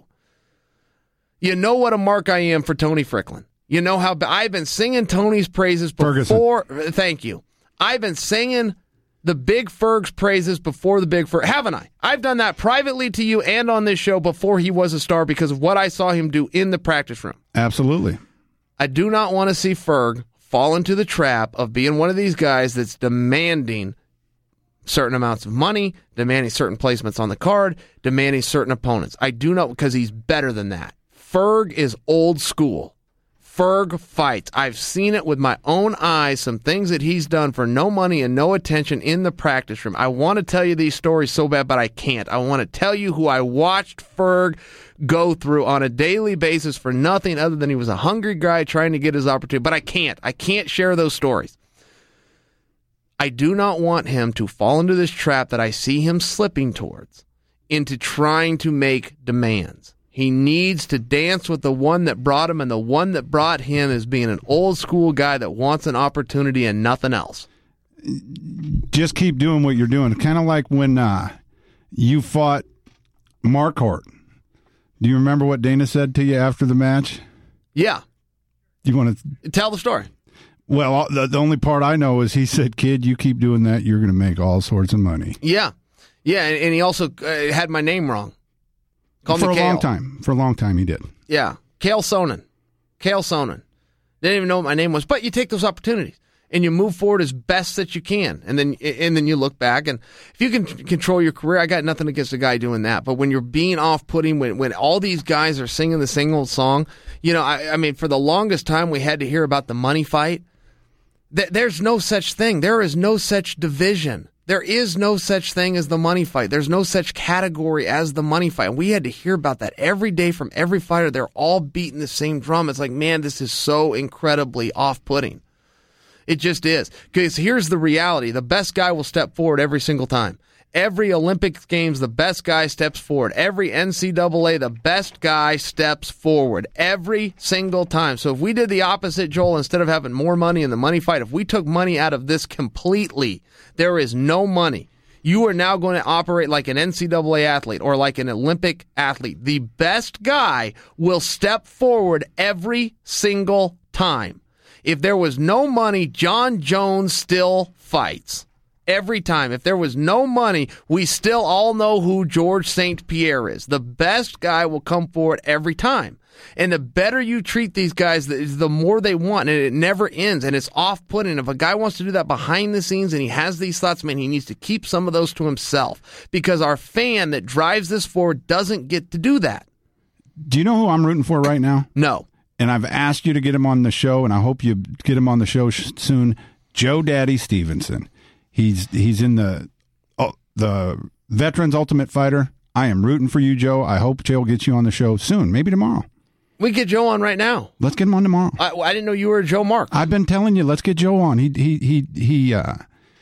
You know what a mark I am for Tony Fricklin. You know how I've been singing Tony's praises before. Ferguson. Thank you. I've been singing the Big Ferg's praises before the Big Ferg. Haven't I? I've done that privately to you and on this show before he was a star because of what I saw him do in the practice room. Absolutely. I do not want to see Ferg fall into the trap of being one of these guys that's demanding certain amounts of money, demanding certain placements on the card, demanding certain opponents. I do know because he's better than that. Ferg is old school. Ferg fights. I've seen it with my own eyes, some things that he's done for no money and no attention in the practice room. I want to tell you these stories so bad, but I can't. I want to tell you who I watched Ferg go through on a daily basis for nothing other than he was a hungry guy trying to get his opportunity. But I can't. I can't share those stories. I do not want him to fall into this trap that I see him slipping towards, into trying to make demands. He needs to dance with the one that brought him, and the one that brought him is being an old school guy that wants an opportunity and nothing else. Just keep doing what you're doing. Kind of like when uh, you fought Marquardt. Do you remember what Dana said to you after the match? Yeah. You want to tell the story? Well, the, the only part I know is he said, "Kid, you keep doing that, you're going to make all sorts of money." Yeah. Yeah, and, and he also uh, had my name wrong. Call For me a Kale. long time. For a long time he did. Yeah. Cale Sonnen. Cale Sonnen. Didn't even know what my name was. But you take those opportunities and you move forward as best that you can. And then and then you look back. And if you can control your career, I got nothing against a guy doing that. But when you're being off-putting, when, when all these guys are singing the same old song, you know, I, I mean, for the longest time we had to hear about the money fight. Th- there's no such thing. There is no such division. There is no such thing as the money fight. There's no such category as the money fight. And we had to hear about that every day from every fighter. They're all beating the same drum. It's like, man, this is so incredibly off-putting. It just is. Because here's the reality. The best guy will step forward every single time. Every Olympic Games, the best guy steps forward. Every N C double A, the best guy steps forward. Every single time. So if we did the opposite, Joel, instead of having more money in the money fight, if we took money out of this completely, there is no money. You are now going to operate like an N C double A athlete or like an Olympic athlete. The best guy will step forward every single time. If there was no money, John Jones still fights. Every time. If there was no money, we still all know who George Saint Pierre is. The best guy will come forward every time. And the better you treat these guys, the, the more they want. And it never ends. And it's off-putting. If a guy wants to do that behind the scenes and he has these thoughts, man, he needs to keep some of those to himself. Because our fan that drives this forward doesn't get to do that. Do you know who I'm rooting for right now? No. And I've asked you to get him on the show, and I hope you get him on the show sh- soon. Joe Daddy Stevenson. He's he's in the oh, the Veterans Ultimate Fighter. I am rooting for you, Joe. I hope Joe gets you on the show soon, maybe tomorrow. We get Joe on right now. Let's get him on tomorrow. I, I didn't know you were Joe Mark. I've been telling you, let's get Joe on. He he he he uh,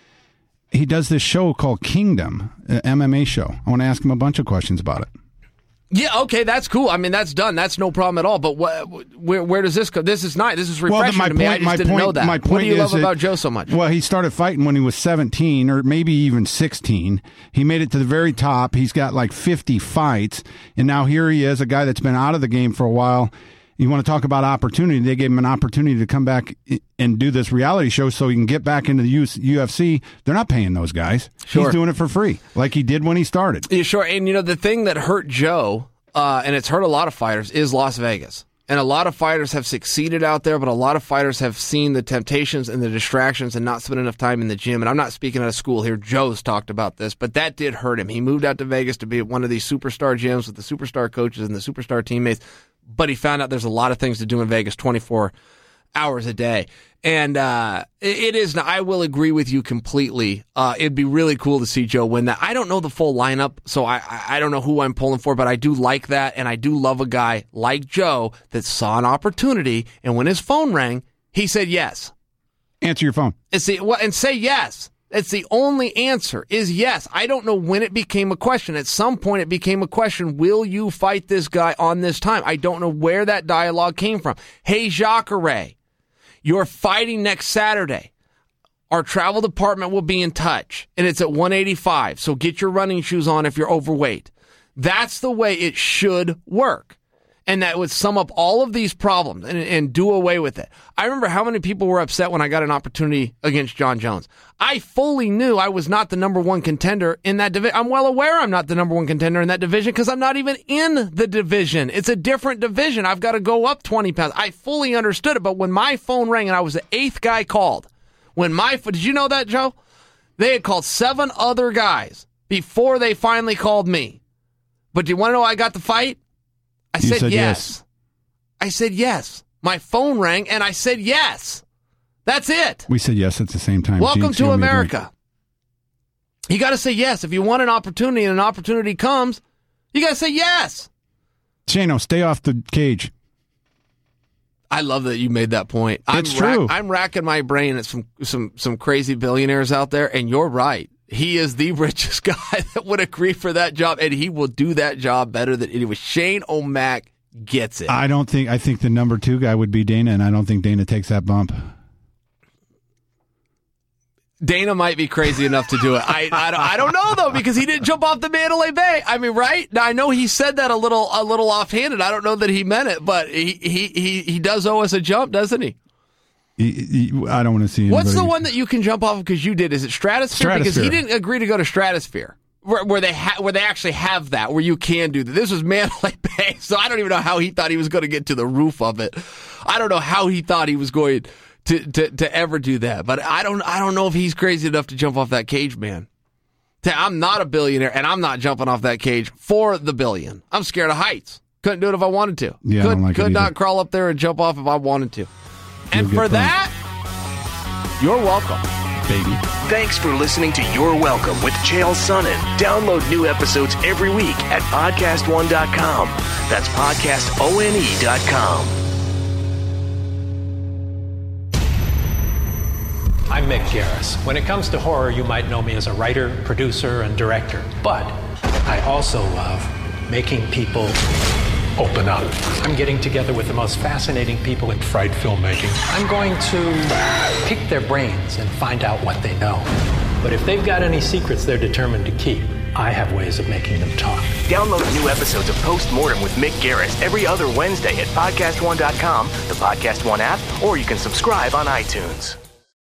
he does this show called Kingdom, an M M A show. I want to ask him a bunch of questions about it. Yeah, okay, that's cool. I mean, that's done. That's no problem at all. But wh- where where does this go? This is nice. This is refreshing well, my to me. Point, I just my didn't point, know that. My point what do you love that, about Joe so much? Well, he started fighting when he was seventeen or maybe even sixteen. He made it to the very top. He's got like fifty fights. And now here he is, a guy that's been out of the game for a while. You want to talk about opportunity. They gave him an opportunity to come back and do this reality show so he can get back into the U F C. They're not paying those guys. Sure. He's doing it for free like he did when he started. Yeah, sure. And, you know, the thing that hurt Joe, uh, and it's hurt a lot of fighters, is Las Vegas. And a lot of fighters have succeeded out there, but a lot of fighters have seen the temptations and the distractions and not spent enough time in the gym. And I'm not speaking out of school here. Joe's talked about this, but that did hurt him. He moved out to Vegas to be at one of these superstar gyms with the superstar coaches and the superstar teammates, but he found out there's a lot of things to do in Vegas twenty-four hours a day. And uh, it is, I will agree with you completely. Uh, it'd be really cool to see Joe win that. I don't know the full lineup, so I, I don't know who I'm pulling for, but I do like that, and I do love a guy like Joe that saw an opportunity, and when his phone rang, he said yes. Answer your phone. And, see, well, and say yes. It's the only answer is yes. I don't know when it became a question. At some point it became a question, will you fight this guy on this time? I don't know where that dialogue came from. Hey, Jacare, you're fighting next Saturday. Our travel department will be in touch, and it's at one eighty-five, so get your running shoes on if you're overweight. That's the way it should work. And that would sum up all of these problems and, and do away with it. I remember how many people were upset when I got an opportunity against John Jones. I fully knew I was not the number one contender in that division. I'm well aware I'm not the number one contender in that division because I'm not even in the division. It's a different division. I've got to go up twenty pounds. I fully understood it, but when my phone rang and I was the eighth guy called, when my, did you know that, Joe? They had called seven other guys before they finally called me. But do you want to know I got the fight? I You said, said yes. yes. I said yes. My phone rang, and I said yes. That's it. We said yes at the same time. Welcome Gene, to you want me drink? America. You got to say yes. If you want an opportunity and an opportunity comes, you got to say yes. Shano, stay off the cage. I love that you made that point. It's I'm true. I'm racking my brain at some, some, some crazy billionaires out there, and you're right. He is the richest guy that would agree for that job, and he will do that job better than anyone. Shane O'Mac gets it. I don't think, I think the number two guy would be Dana, and I don't think Dana takes that bump. Dana might be crazy enough to do it. I, I, don't, I don't know, though, because he didn't jump off the Mandalay Bay. I mean, right? Now, I know he said that a little a little offhanded. I don't know that he meant it, but he he he, he does owe us a jump, doesn't he? He, he, I don't want to see anybody. What's the one that you can jump off because you did? Is it Stratosphere? Because he Stratosphere. didn't agree to go to Stratosphere, where, where they ha- where they actually have that, where you can do that. This was Mandalay Bay, so I don't even know how he thought he was going to get to the roof of it. I don't know how he thought he was going to, to, to ever do that. But I don't I don't know if he's crazy enough to jump off that cage, man. I'm not a billionaire, and I'm not jumping off that cage for the billion. I'm scared of heights. Couldn't do it if I wanted to. Yeah, I could don't like it could not either. crawl up there and jump off if I wanted to. And You'll get for burned. that, you're welcome. Baby. Thanks for listening to You're Welcome with Chael Sonnen. Download new episodes every week at podcast one dot com. That's podcast one dot com. I'm Mick Garris. When it comes to horror, you might know me as a writer, producer, and director. But I also love making people open up. I'm getting together with the most fascinating people in fright filmmaking. I'm going to pick their brains and find out what they know. But if they've got any secrets they're determined to keep, I have ways of making them talk. Download new episodes of Postmortem with Mick Garris every other Wednesday at podcast one dot com, the Podcast One app, or you can subscribe on iTunes.